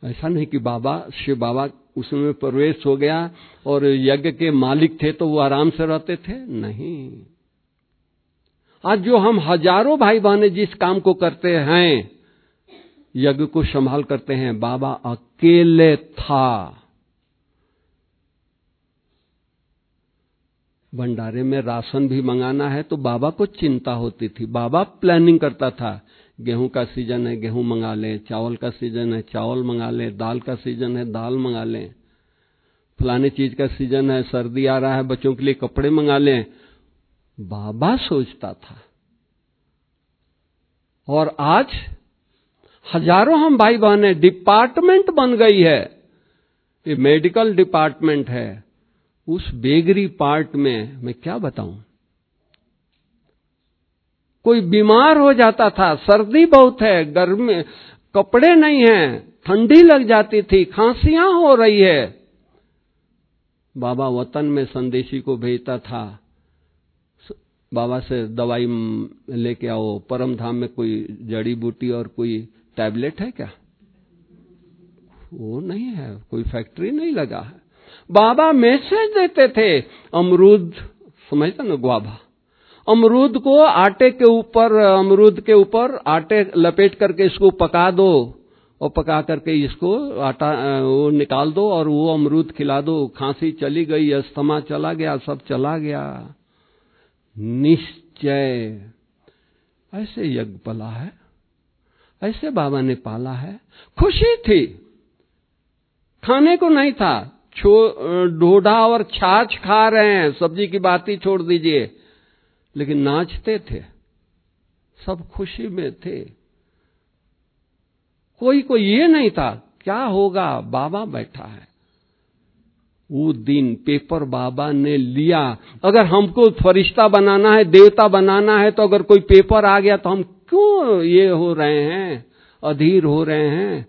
ऐसा नहीं कि बाबा शिव बाबा उसमें प्रवेश हो गया और यज्ञ के मालिक थे तो वो आराम से रहते थे, नहीं। आज जो हम हजारों भाई बहनें जिस काम को करते हैं, यज्ञ को संभाल करते हैं, बाबा अकेले था। भंडारे में राशन भी मंगाना है तो बाबा को चिंता होती थी, बाबा प्लानिंग करता था। गेहूं का सीजन है गेहूं मंगा लें, चावल का सीजन है चावल मंगा लें, दाल का सीजन है दाल मंगा लें, फलाने चीज का सीजन है, सर्दी आ रहा है बच्चों के लिए कपड़े मंगा लें। बाबा सोचता था। और आज हजारों हम भाई बहनें, डिपार्टमेंट बन गई है, ये मेडिकल डिपार्टमेंट है। उस बेगरी पार्ट में मैं क्या बताऊं, कोई बीमार हो जाता था, सर्दी बहुत है, गर्मी, कपड़े नहीं हैं, ठंडी लग जाती थी, खांसियां हो रही है, बाबा वतन में संदेशी को भेजता था, बाबा से दवाई लेके आओ। परम धाम में कोई जड़ी बूटी और कोई टैबलेट है क्या? वो नहीं है, कोई फैक्ट्री नहीं लगा है। बाबा मैसेज देते थे, अमरूद समझते ना, गुआभा, अमरूद को आटे के ऊपर, अमरूद के ऊपर आटे लपेट करके इसको पका दो और पका करके इसको आटा वो निकाल दो और वो अमरूद खिला दो। खांसी चली गई, अस्थमा चला गया, सब चला गया। निश्चय ऐसे यज्ञ पला है, ऐसे बाबा ने पाला है। खुशी थी, खाने को नहीं था, ढोढा और छाछ खा रहे हैं, सब्जी की बात ही छोड़ दीजिए, लेकिन नाचते थे, सब खुशी में थे। कोई को ये नहीं था क्या होगा, बाबा बैठा है। वो दिन पेपर बाबा ने लिया। अगर हमको फरिश्ता बनाना है, देवता बनाना है, तो अगर कोई पेपर आ गया तो हम क्यों ये हो रहे हैं, अधीर हो रहे हैं।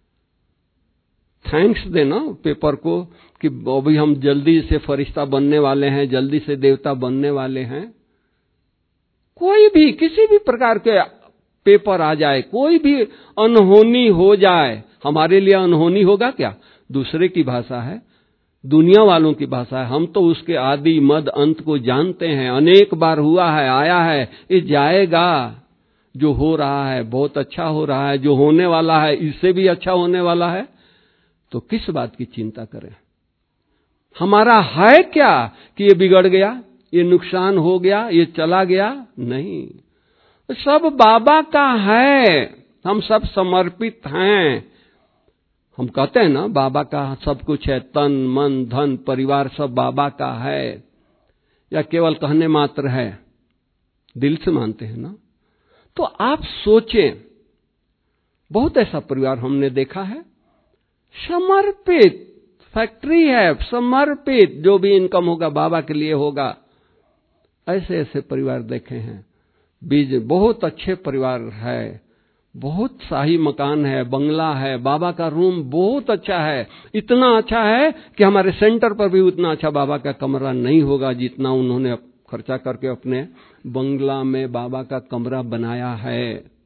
थैंक्स देना पेपर को कि अभी हम जल्दी से फरिश्ता बनने वाले हैं, जल्दी से देवता बनने वाले हैं। कोई भी किसी भी प्रकार के पेपर आ जाए, कोई भी अनहोनी हो जाए, हमारे लिए अनहोनी होगा क्या? दूसरे की भाषा है, दुनिया वालों की भाषा है। हम तो उसके आदि मद अंत को जानते हैं, अनेक बार हुआ है, आया है, ये जाएगा। जो हो रहा है बहुत अच्छा हो रहा है, जो होने वाला है इससे भी अच्छा होने वाला है, तो किस बात की चिंता करें। हमारा है क्या कि ये बिगड़ गया, ये नुकसान हो गया, ये चला गया? नहीं, सब बाबा का है, हम सब समर्पित हैं। हम कहते हैं ना बाबा का सब कुछ है, तन मन धन परिवार सब बाबा का है, या केवल कहने मात्र है, दिल से मानते हैं ना? तो आप सोचें, बहुत ऐसा परिवार हमने देखा है, समर्पित, फैक्ट्री है, समर्पित, जो भी इनकम होगा बाबा के लिए होगा। ऐसे ऐसे परिवार देखे हैं। बीज बहुत अच्छे परिवार है, बहुत शाही मकान है, बंगला है, बाबा का रूम बहुत अच्छा है, इतना अच्छा है कि हमारे सेंटर पर भी उतना अच्छा बाबा का कमरा नहीं होगा जितना उन्होंने खर्चा करके अपने बंगला में बाबा का कमरा बनाया है।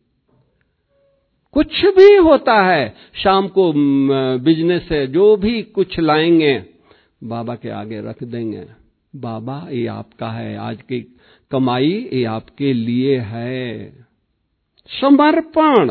कुछ भी होता है, शाम को बिजनेस से जो भी कुछ लाएंगे बाबा के आगे रख देंगे। बाबा ये आपका है, आज की कमाई ये आपके लिए है। समर्पण,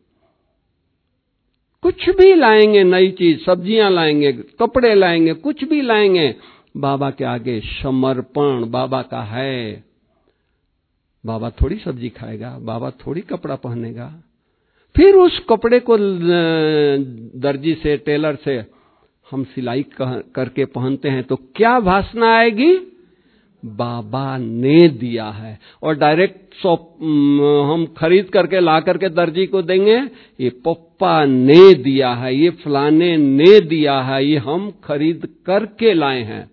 कुछ भी लाएंगे, नई चीज, सब्जियां लाएंगे, कपड़े लाएंगे, कुछ भी लाएंगे, बाबा के आगे समर्पण। बाबा का है, बाबा थोड़ी सब्जी खाएगा, बाबा थोड़ी कपड़ा पहनेगा। फिर उस कपड़े को दर्जी से, टेलर से हम सिलाई करके पहनते हैं तो क्या वासना आएगी? बाबा ने दिया है। और डायरेक्ट शॉप हम खरीद करके ला करके दर्जी को देंगे, ये पप्पा ने दिया है, ये फलाने ने दिया है, ये हम खरीद करके लाए हैं।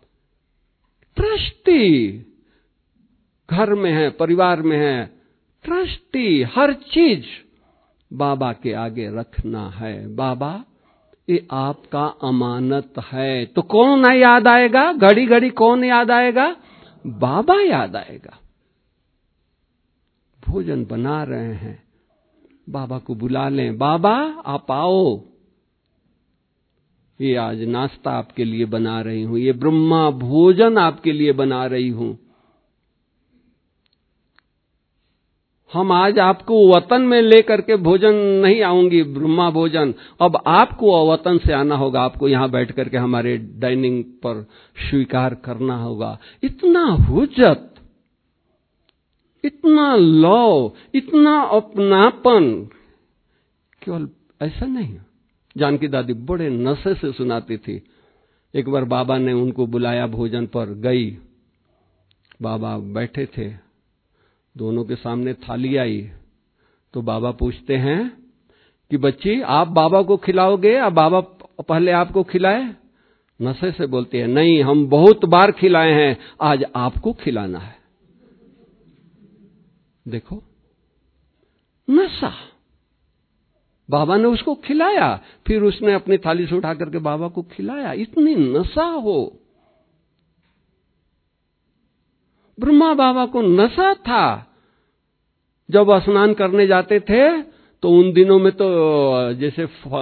ट्रस्टी घर में है, परिवार में है, ट्रस्टी, हर चीज बाबा के आगे रखना है। बाबा ये आपका अमानत है। तो कौन याद आएगा? घड़ी घड़ी कौन याद आएगा? बाबा याद आएगा। भोजन बना रहे हैं, बाबा को बुला लें, बाबा आप आओ, ये आज नाश्ता आपके लिए बना रही हूं, ये ब्रह्मा भोजन आपके लिए बना रही हूं। हम आज आपको वतन में लेकर के भोजन नहीं आऊंगी, ब्रह्मा भोजन। अब आपको वतन से आना होगा, आपको यहां बैठ करके हमारे डाइनिंग पर स्वीकार करना होगा। इतना हुज्जत, इतना लव, इतना अपनापन, केवल ऐसा नहीं। जानकी दादी बड़े नशे से सुनाती थी। एक बार बाबा ने उनको बुलाया भोजन पर, गई। बाबा बैठे थे, दोनों के सामने थाली आई तो बाबा पूछते हैं कि बच्ची आप बाबा को खिलाओगे या बाबा पहले आपको खिलाए? नशे से बोलती है, नहीं, हम बहुत बार खिलाए हैं, आज आपको खिलाना है। देखो नशा। बाबा ने उसको खिलाया, फिर उसने अपनी थाली से उठा करके बाबा को खिलाया। इतनी नशा हो। ब्रह्मा बाबा को नशा था। जब स्नान करने जाते थे तो उन दिनों में तो जैसे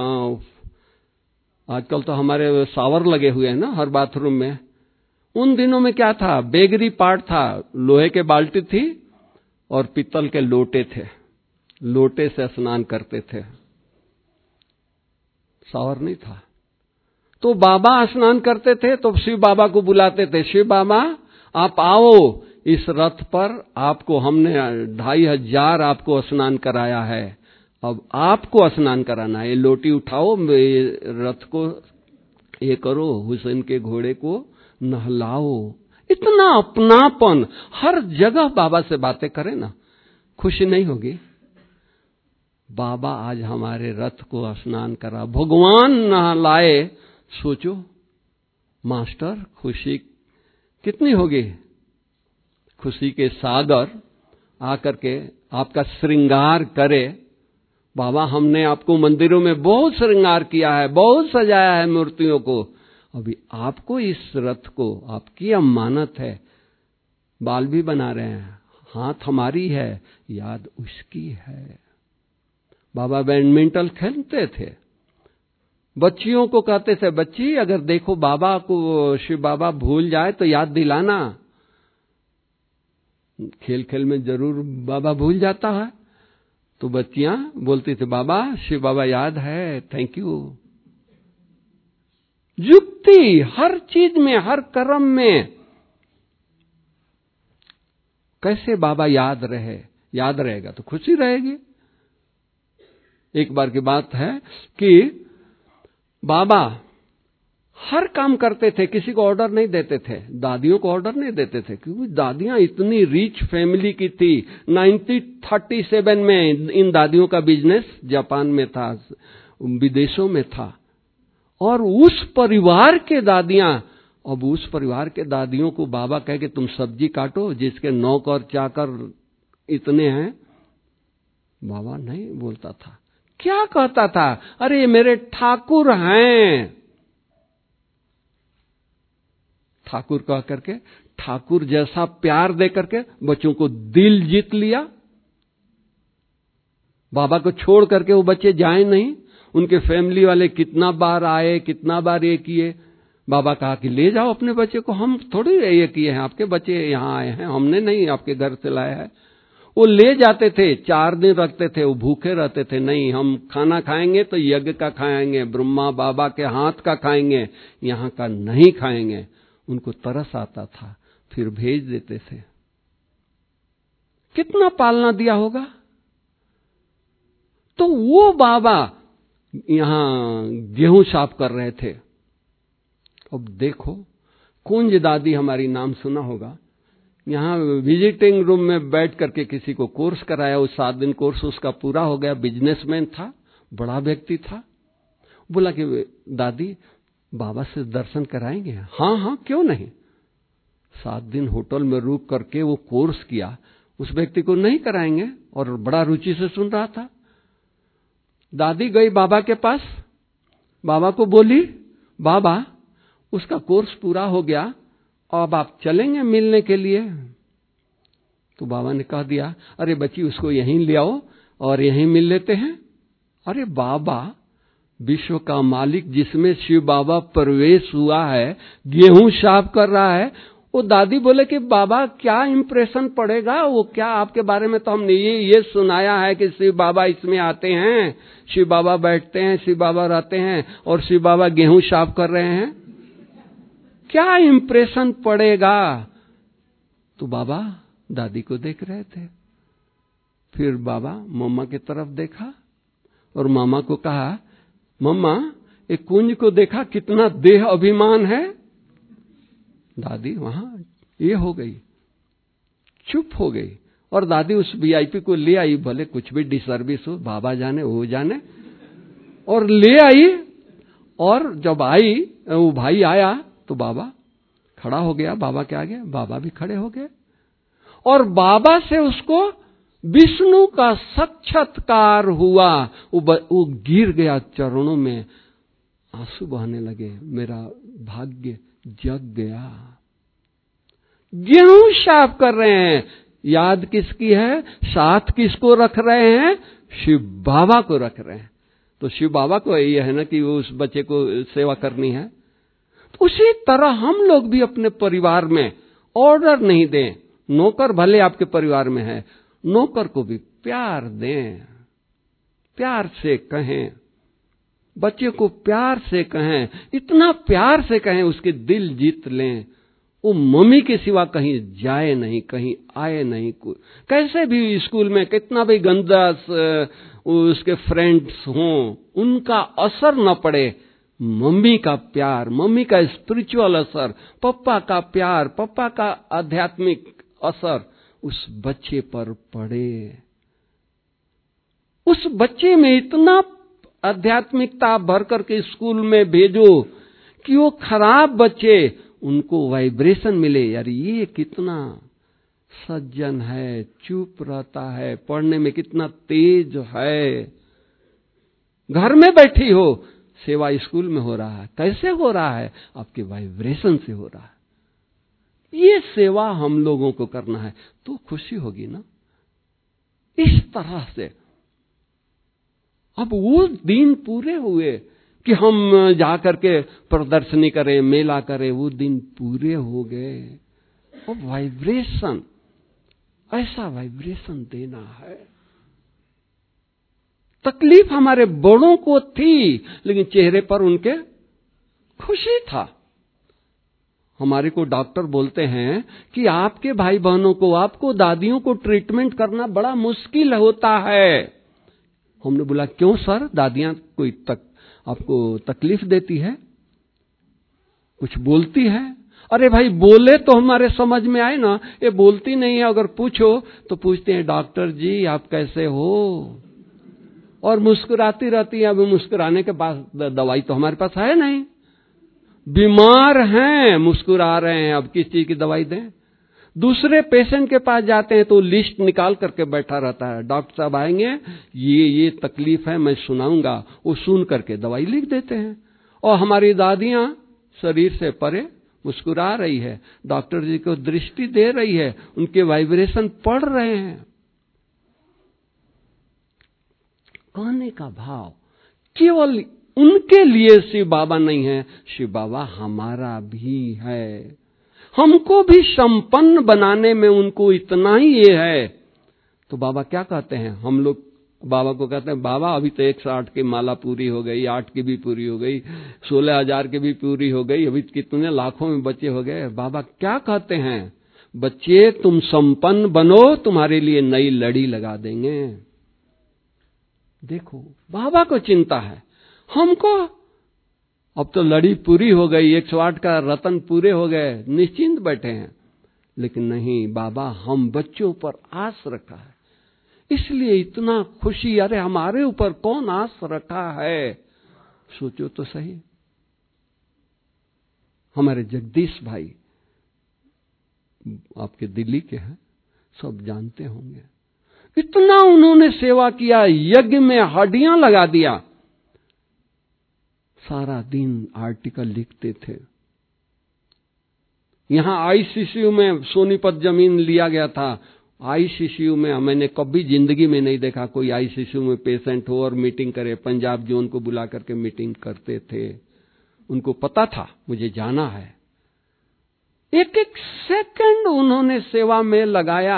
आजकल तो हमारे शावर लगे हुए हैं ना हर बाथरूम में। उन दिनों में क्या था, बेगरी पार्ट था, लोहे के बाल्टी थी और पीतल के लोटे थे, लोटे से स्नान करते थे, शावर नहीं था। तो बाबा स्नान करते थे तो शिव बाबा को बुलाते थे, शिव बाबा आप आओ, इस रथ पर आपको हमने 2500 आपको स्नान कराया है, अब आपको स्नान कराना है। ये लोटी उठाओ, रथ को ये करो, हुसैन के घोड़े को नहलाओ। इतना अपनापन, हर जगह बाबा से बातें करें ना, खुशी नहीं होगी? बाबा आज हमारे रथ को स्नान करा, भगवान नहलाए। सोचो मास्टर, खुशी कितनी होगी? खुशी के सागर आकर के आपका श्रृंगार करे। बाबा हमने आपको मंदिरों में बहुत श्रृंगार किया है, बहुत सजाया है मूर्तियों को, अभी आपको इस रथ को, आपकी अमानत है, बाल भी बना रहे हैं, हाथ हमारी है, याद उसकी है। बाबा बैडमिंटन खेलते थे, बच्चियों को कहते थे, बच्ची अगर देखो बाबा को शिव बाबा भूल जाए तो याद दिलाना। खेल खेल में जरूर बाबा भूल जाता है, तो बच्चियां बोलती थी, बाबा शिव बाबा याद है, थैंक यू। युक्ति हर चीज में, हर कर्म में, कैसे बाबा याद रहे? याद रहेगा तो खुशी रहेगी। एक बार की बात है कि बाबा हर काम करते थे, किसी को ऑर्डर नहीं देते थे, दादियों को ऑर्डर नहीं देते थे, क्योंकि दादियां इतनी रिच फैमिली की थी। 1937 में इन दादियों का बिजनेस जापान में था, विदेशों में था, और उस परिवार के दादियां, अब उस परिवार के दादियों को बाबा कहे कि तुम सब्जी काटो, जिसके नौकर चाकर इतने हैं, बाबा नहीं बोलता था। क्या कहता था? अरे ये मेरे ठाकुर हैं। ठाकुर कह करके, ठाकुर जैसा प्यार दे करके बच्चों को दिल जीत लिया। बाबा को छोड़ करके वो बच्चे जाए नहीं। उनके फैमिली वाले कितना बार आए, कितना बार ये किए, बाबा कहा कि ले जाओ अपने बच्चे को, हम थोड़ी ये किए हैं, आपके बच्चे यहां आए हैं, हमने नहीं आपके घर से लाया है। वो ले जाते थे, 4 दिन रखते थे, वो भूखे रहते थे, नहीं हम खाना खाएंगे तो यज्ञ का खाएंगे, ब्रह्मा बाबा के हाथ का खाएंगे, यहां का नहीं खाएंगे। उनको तरस आता था, फिर भेज देते थे। कितना पालना दिया होगा। तो वो बाबा यहां गेहूं साफ कर रहे थे। अब देखो, कुंज दादी हमारी नाम सुना होगा, यहां विजिटिंग रूम में बैठ करके किसी को कोर्स कराया, वो 7 दिन कोर्स उसका पूरा हो गया। बिजनेसमैन था, बड़ा व्यक्ति था। बोला कि दादी बाबा से दर्शन कराएंगे? हाँ हाँ क्यों नहीं। 7 दिन होटल में रुक करके वो कोर्स किया, उस व्यक्ति को नहीं कराएंगे, और बड़ा रुचि से सुन रहा था। दादी गई बाबा के पास, बाबा को बोली, बाबा उसका कोर्स पूरा हो गया, अब आप चलेंगे मिलने के लिए? तो बाबा ने कह दिया, अरे बच्ची उसको यहीं ले आओ और यहीं मिल लेते हैं। अरे बाबा विश्व का मालिक जिसमें शिव बाबा प्रवेश हुआ है, गेहूं साफ कर रहा है। वो दादी बोले कि बाबा क्या इंप्रेशन पड़ेगा, वो क्या आपके बारे में तो हमने ये सुनाया है कि शिव बाबा इसमें आते हैं, शिव बाबा बैठते हैं, शिव बाबा रहते हैं, और शिव बाबा गेहूं साफ कर रहे हैं, क्या इंप्रेशन पड़ेगा। तो बाबा दादी को देख रहे थे। फिर बाबा मम्मा की तरफ देखा और मामा को कहा, मम्मा एक कुंज को देखा, कितना देह अभिमान है। दादी वहां ये हो गई, चुप हो गई। और दादी उस वीआईपी को ले आई, भले कुछ भी डिसर्विस हो, बाबा जाने वो जाने, और ले आई। और जब आई, वो भाई आया तो बाबा खड़ा हो गया बाबा के आगे, बाबा भी खड़े हो गए और बाबा से उसको विष्णु का साक्षात्कार हुआ। वो गिर गया चरणों में, आंसू बहने लगे, मेरा भाग्य जग गया। गेहूं साफ कर रहे हैं, याद किसकी है, साथ किसको रख रहे हैं, शिव बाबा को रख रहे हैं। तो शिव बाबा को ये है ना कि वो उस बच्चे को सेवा करनी है। तो उसी तरह हम लोग भी अपने परिवार में ऑर्डर नहीं दें। नौकर भले आपके परिवार में है, नौकर को भी प्यार दें, प्यार से कहें, बच्चे को प्यार से कहें, इतना प्यार से कहें उसके दिल जीत लें। वो मम्मी के सिवा कहीं जाए नहीं, कहीं आए नहीं। कैसे भी स्कूल में कितना भी गंदा उसके फ्रेंड्स हों, उनका असर न पड़े। मम्मी का प्यार, मम्मी का स्पिरिचुअल असर, पापा का प्यार, पापा का आध्यात्मिक असर उस बच्चे पर पड़े। उस बच्चे में इतना आध्यात्मिकता भर करके स्कूल में भेजो कि वो खराब बच्चे, उनको वाइब्रेशन मिले, यार ये कितना सज्जन है, चुप रहता है, पढ़ने में कितना तेज है। घर में बैठी हो, सेवा स्कूल में हो रहा है। कैसे हो रहा है, आपके वाइब्रेशन से हो रहा है। ये सेवा हम लोगों को करना है तो खुशी होगी ना, इस तरह से। अब वो दिन पूरे हुए कि हम जाकर के प्रदर्शनी करें, मेला करें, वो दिन पूरे हो गए। और वाइब्रेशन, ऐसा वाइब्रेशन देना है। तकलीफ हमारे बड़ों को थी, लेकिन चेहरे पर उनके खुशी था। हमारे को डॉक्टर बोलते हैं कि आपके भाई बहनों को, आपको दादियों को ट्रीटमेंट करना बड़ा मुश्किल होता है। हमने बोला क्यों सर, दादियां कोई आपको तकलीफ देती है, कुछ बोलती है? अरे भाई बोले तो हमारे समझ में आए ना, ये बोलती नहीं है। अगर पूछो तो पूछते हैं डॉक्टर जी आप कैसे हो, और मुस्कुराती रहती है। अब मुस्कुराने के पास दवाई तो हमारे पास है नहीं, बीमार हैं, मुस्कुरा रहे हैं, अब किस चीज की दवाई दें? दूसरे पेशेंट के पास जाते हैं तो लिस्ट निकाल करके बैठा रहता है, डॉक्टर साहब आएंगे, ये तकलीफ है, मैं सुनाऊंगा, वो सुन करके दवाई लिख देते हैं। और हमारी दादियां शरीर से परे मुस्कुरा रही है, डॉक्टर जी को दृष्टि दे रही है, उनके वाइब्रेशन पढ़ रहे हैं। कहने का भाव केवल उनके लिए शिव बाबा नहीं है, शिव बाबा हमारा भी है। हमको भी संपन्न बनाने में उनको इतना ही ये है। तो बाबा क्या कहते हैं, हम लोग बाबा को कहते हैं बाबा अभी तो 108 की माला पूरी हो गई, 8 की भी पूरी हो गई, 16,000 की भी पूरी हो गई, अभी कितने लाखों में बच्चे हो गए। बाबा क्या कहते हैं, बच्चे तुम संपन्न बनो, तुम्हारे लिए नई लड़ी लगा देंगे। देखो बाबा को चिंता है, हमको अब तो लड़ी पूरी हो गई, 108 का रतन पूरे हो गए, निश्चिंत बैठे हैं। लेकिन नहीं, बाबा हम बच्चों पर आस रखा है, इसलिए इतना खुशी। अरे हमारे ऊपर कौन आस रखा है, सोचो तो सही। हमारे जगदीश भाई आपके दिल्ली के हैं, सब जानते होंगे, इतना उन्होंने सेवा किया, यज्ञ में हड्डियां लगा दिया, सारा दिन आर्टिकल लिखते थे। यहां आईसीसीयू में सोनीपत जमीन लिया गया था, आईसीयू में मैंने कभी जिंदगी में नहीं देखा कोई आईसीयू में पेशेंट हो और मीटिंग करे। पंजाब जोन को बुला करके मीटिंग करते थे। उनको पता था मुझे जाना है। एक एक सेकंड उन्होंने सेवा में लगाया।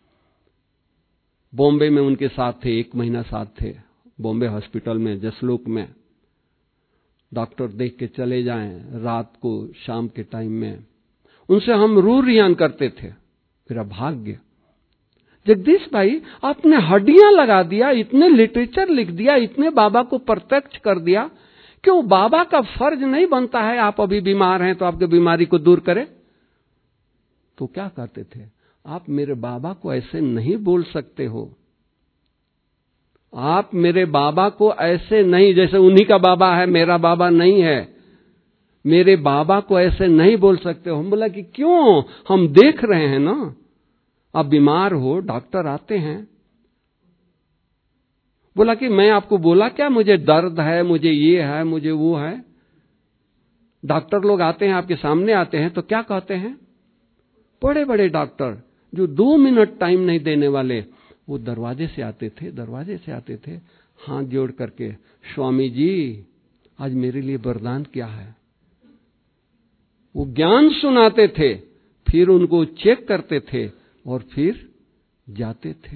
बॉम्बे में उनके साथ थे, 1 महीना साथ थे बॉम्बे हॉस्पिटल में, जसलोक में। डॉक्टर देख के चले जाएं रात को, शाम के टाइम में उनसे हम रू रियान करते थे। मेरा भाग्य, जगदीश भाई आपने हड्डियां लगा दिया, इतने लिटरेचर लिख दिया, इतने बाबा को प्रत्यक्ष कर दिया, क्यों बाबा का फर्ज नहीं बनता है आप अभी बीमार हैं तो आपकी बीमारी को दूर करें? तो क्या कहते थे, आप मेरे बाबा को ऐसे नहीं बोल सकते हो। आप मेरे बाबा को ऐसे नहीं, जैसे उन्हीं का बाबा है मेरा बाबा नहीं है, मेरे बाबा को ऐसे नहीं बोल सकते हो। हम बोला कि क्यों, हम देख रहे हैं ना, आप बीमार हो, डॉक्टर आते हैं। बोला कि मैं आपको बोला क्या मुझे दर्द है, मुझे ये है, मुझे वो है। डॉक्टर लोग आते हैं, आपके सामने आते हैं तो क्या कहते हैं, बड़े बड़े डॉक्टर जो 2 मिनट टाइम नहीं देने वाले, वो दरवाजे से आते थे हाथ जोड़ करके, स्वामी जी आज मेरे लिए वरदान क्या है। वो ज्ञान सुनाते थे, फिर उनको चेक करते थे और फिर जाते थे।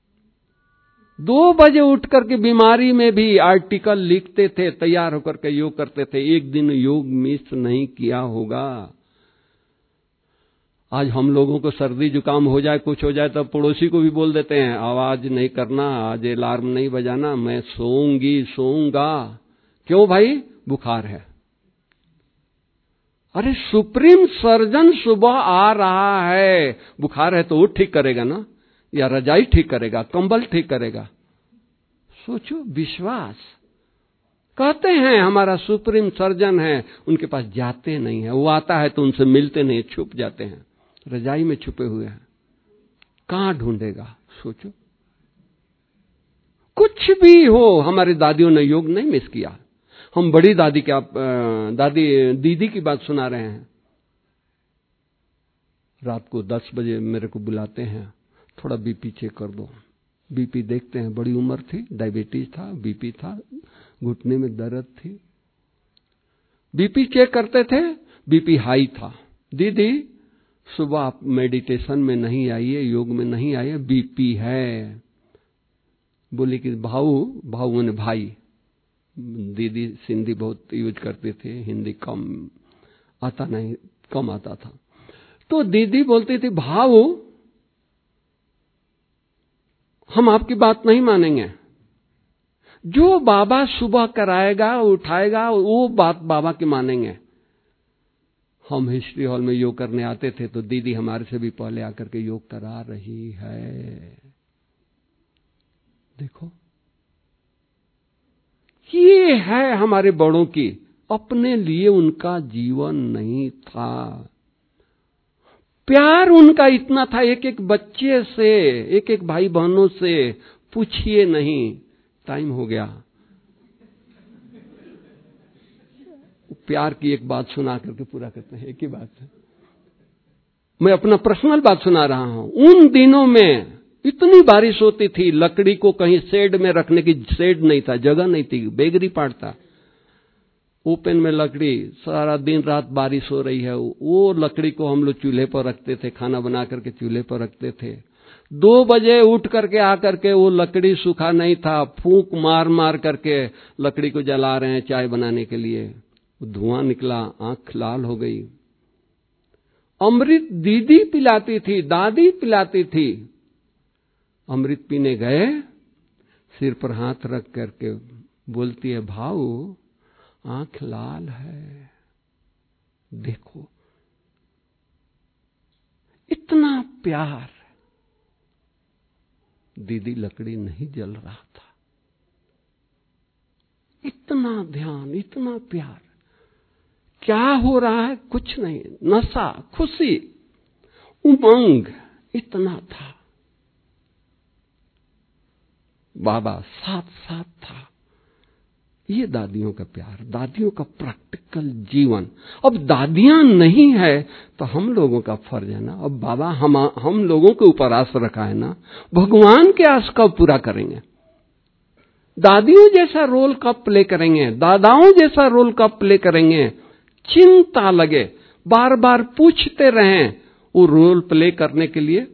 2 बजे उठ करके बीमारी में भी आर्टिकल लिखते थे, तैयार होकर के योग करते थे। एक दिन योग मिस नहीं किया होगा। आज हम लोगों को सर्दी जुकाम हो जाए, कुछ हो जाए, तब पड़ोसी को भी बोल देते हैं आवाज नहीं करना, आज अलार्म नहीं बजाना, मैं सोऊंगा। क्यों भाई, बुखार है। अरे सुप्रीम सर्जन सुबह आ रहा है, बुखार है तो वो ठीक करेगा ना, या रजाई ठीक करेगा, कंबल ठीक करेगा। सोचो, विश्वास। कहते हैं हमारा सुप्रीम सर्जन है, उनके पास जाते नहीं है, वो आता है तो उनसे मिलते नहीं, छुप जाते हैं, रजाई में छुपे हुए हैं, कहां ढूंढेगा। सोचो, कुछ भी हो, हमारी दादियों ने योग नहीं मिस किया। हम बड़ी दादी क्या दीदी की बात सुना रहे हैं। रात को 10 बजे मेरे को बुलाते हैं, थोड़ा बीपी चेक कर दो। बीपी देखते हैं, बड़ी उम्र थी, डायबिटीज था, बीपी था, घुटने में दर्द थी। बीपी चेक करते थे, बीपी हाई था। दीदी सुबह आप मेडिटेशन में नहीं आइए, योग में नहीं आइए, बीपी है। बोली कि भाऊ ने भाई, दीदी सिंधी बहुत यूज करते थे, हिंदी कम आता था। तो दीदी बोलती थी भाऊ हम आपकी बात नहीं मानेंगे, जो बाबा सुबह कराएगा उठाएगा वो बात बाबा की मानेंगे। हम हिस्ट्री हॉल में योग करने आते थे तो दीदी हमारे से भी पहले आकर के योग करा रही है। देखो, ये है हमारे बड़ों की, अपने लिए उनका जीवन नहीं था। प्यार उनका इतना था, एक एक बच्चे से, एक एक भाई बहनों से पूछिए नहीं। टाइम हो गया। प्यार की एक बात सुना करके पूरा करते हैं, एक ही बात है। मैं अपना पर्सनल बात सुना रहा हूं। उन दिनों में इतनी बारिश होती थी, लकड़ी को कहीं शेड में रखने की शेड नहीं था, जगह नहीं थी, बेगरी पार्ट था, ओपन में लकड़ी, सारा दिन रात बारिश हो रही है, वो लकड़ी को हम लोग चूल्हे पर रखते थे, खाना बना करके चूल्हे पर रखते थे। 2 बजे उठ करके आकर के वो लकड़ी सूखा नहीं था, फूंक मार मार करके लकड़ी को जला रहे हैं चाय बनाने के लिए, धुआं निकला, आंख लाल हो गई। अमृत दीदी पिलाती थी, दादी पिलाती थी। अमृत पीने गए, सिर पर हाथ रख करके बोलती है भाऊ आंख लाल है, देखो। इतना प्यार। दीदी लकड़ी नहीं जल रहा था, इतना ध्यान, इतना प्यार। क्या हो रहा है, कुछ नहीं, नशा, खुशी, उमंग इतना था। बाबा साथ साथ था। ये दादियों का प्यार, दादियों का प्रैक्टिकल जीवन। अब दादियां नहीं है तो हम लोगों का फर्ज है ना। अब बाबा हम लोगों के ऊपर आस रखा है ना, भगवान के आस कब पूरा करेंगे? दादियों जैसा रोल कब प्ले करेंगे? दादाओं जैसा रोल कब प्ले करेंगे? चिंता लगे, बार बार पूछते रहें वो रोल प्ले करने के लिए।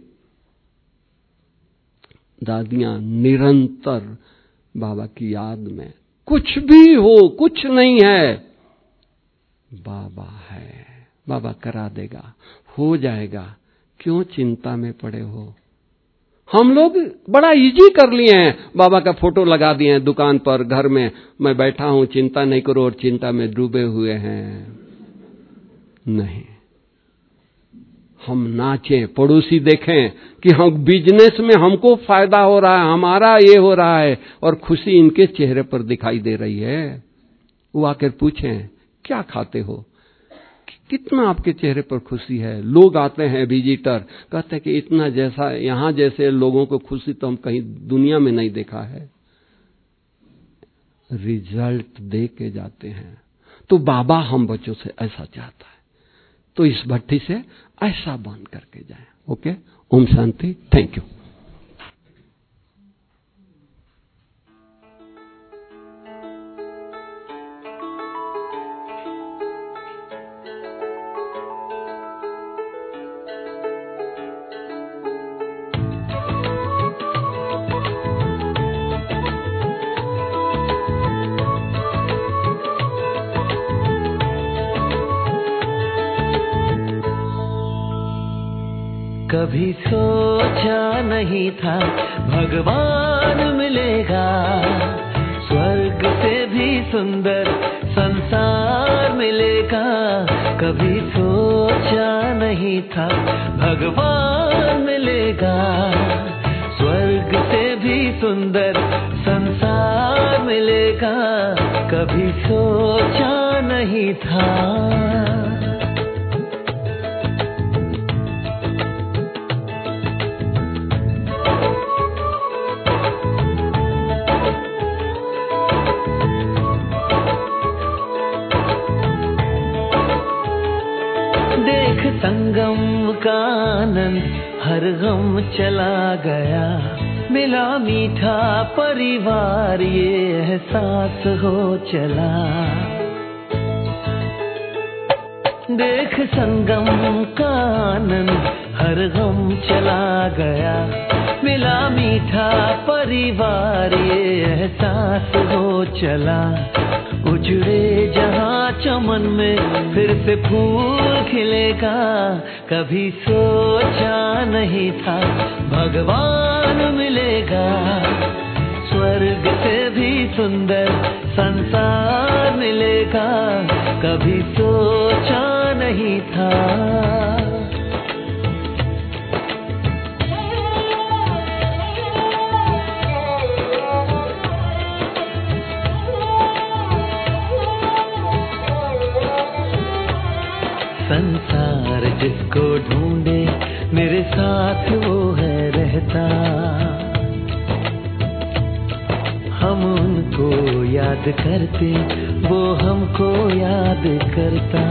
दादियां निरंतर बाबा की याद में, कुछ भी हो, कुछ नहीं है, बाबा है, बाबा करा देगा, हो जाएगा, क्यों चिंता में पड़े हो? हम लोग बड़ा इजी कर लिए हैं, बाबा का फोटो लगा दिए हैं दुकान पर, घर में मैं बैठा हूं, चिंता नहीं करो, और चिंता में डूबे हुए हैं। नहीं, हम नाचें, पड़ोसी देखें कि हम बिजनेस में हमको फायदा हो रहा है, हमारा ये हो रहा है, और खुशी इनके चेहरे पर दिखाई दे रही है। वो आकर पूछें क्या खाते हो, कितना आपके चेहरे पर खुशी है। लोग आते हैं विजिटर, कहते हैं कि इतना जैसा यहां जैसे लोगों को खुशी तो हम कहीं दुनिया में नहीं देखा है। रिजल्ट दे के जाते हैं। तो बाबा हम बच्चों से ऐसा चाहता है, तो इस भट्टी से ऐसा बंद करके जाएं। Okay, Om Shanti, thank you. कभी सोचा नहीं था भगवान मिलेगा, स्वर्ग से भी सुंदर संसार मिलेगा। कभी सोचा नहीं था भगवान मिलेगा, स्वर्ग से भी सुंदर संसार मिलेगा। कभी सोचा नहीं था। संगम का आनंद हर गम चला गया, मिला मीठा परिवार ये एहसास हो चला। देख संगम का आनंद हर गम चला गया, मिला मीठा परिवार ये एहसास हो चला। उजड़े जहां चमन में फिर से फूल खिलेगा। कभी सोचा नहीं था भगवान मिलेगा, स्वर्ग से भी सुंदर संसार मिलेगा। कभी सोचा नहीं था। संसार जिसको ढूंढे मेरे साथ वो है रहता। हम उनको याद करते वो हमको याद करता।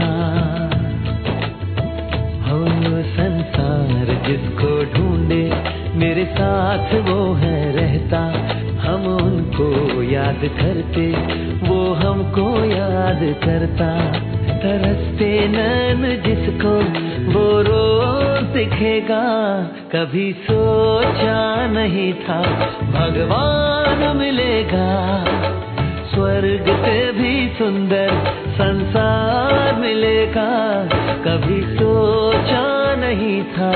हम संसार जिसको ढूंढे मेरे साथ वो है रहता। हम उनको याद करते वो हमको याद करता। तरसते नैन जिसको वो रोज दिखेगा। कभी सोचा नहीं था भगवान मिलेगा, स्वर्ग से भी सुंदर संसार मिलेगा। कभी सोचा नहीं था।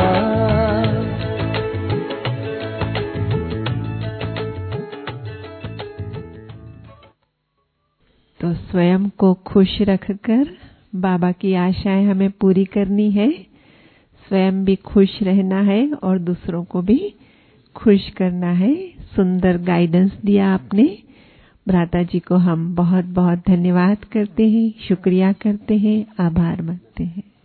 तो स्वयं को खुश रखकर बाबा की आशाएं हमें पूरी करनी है। स्वयं भी खुश रहना है और दूसरों को भी खुश करना है। सुंदर गाइडेंस दिया आपने। भ्राता जी को हम बहुत बहुत धन्यवाद करते हैं, शुक्रिया करते हैं, आभार मानते हैं।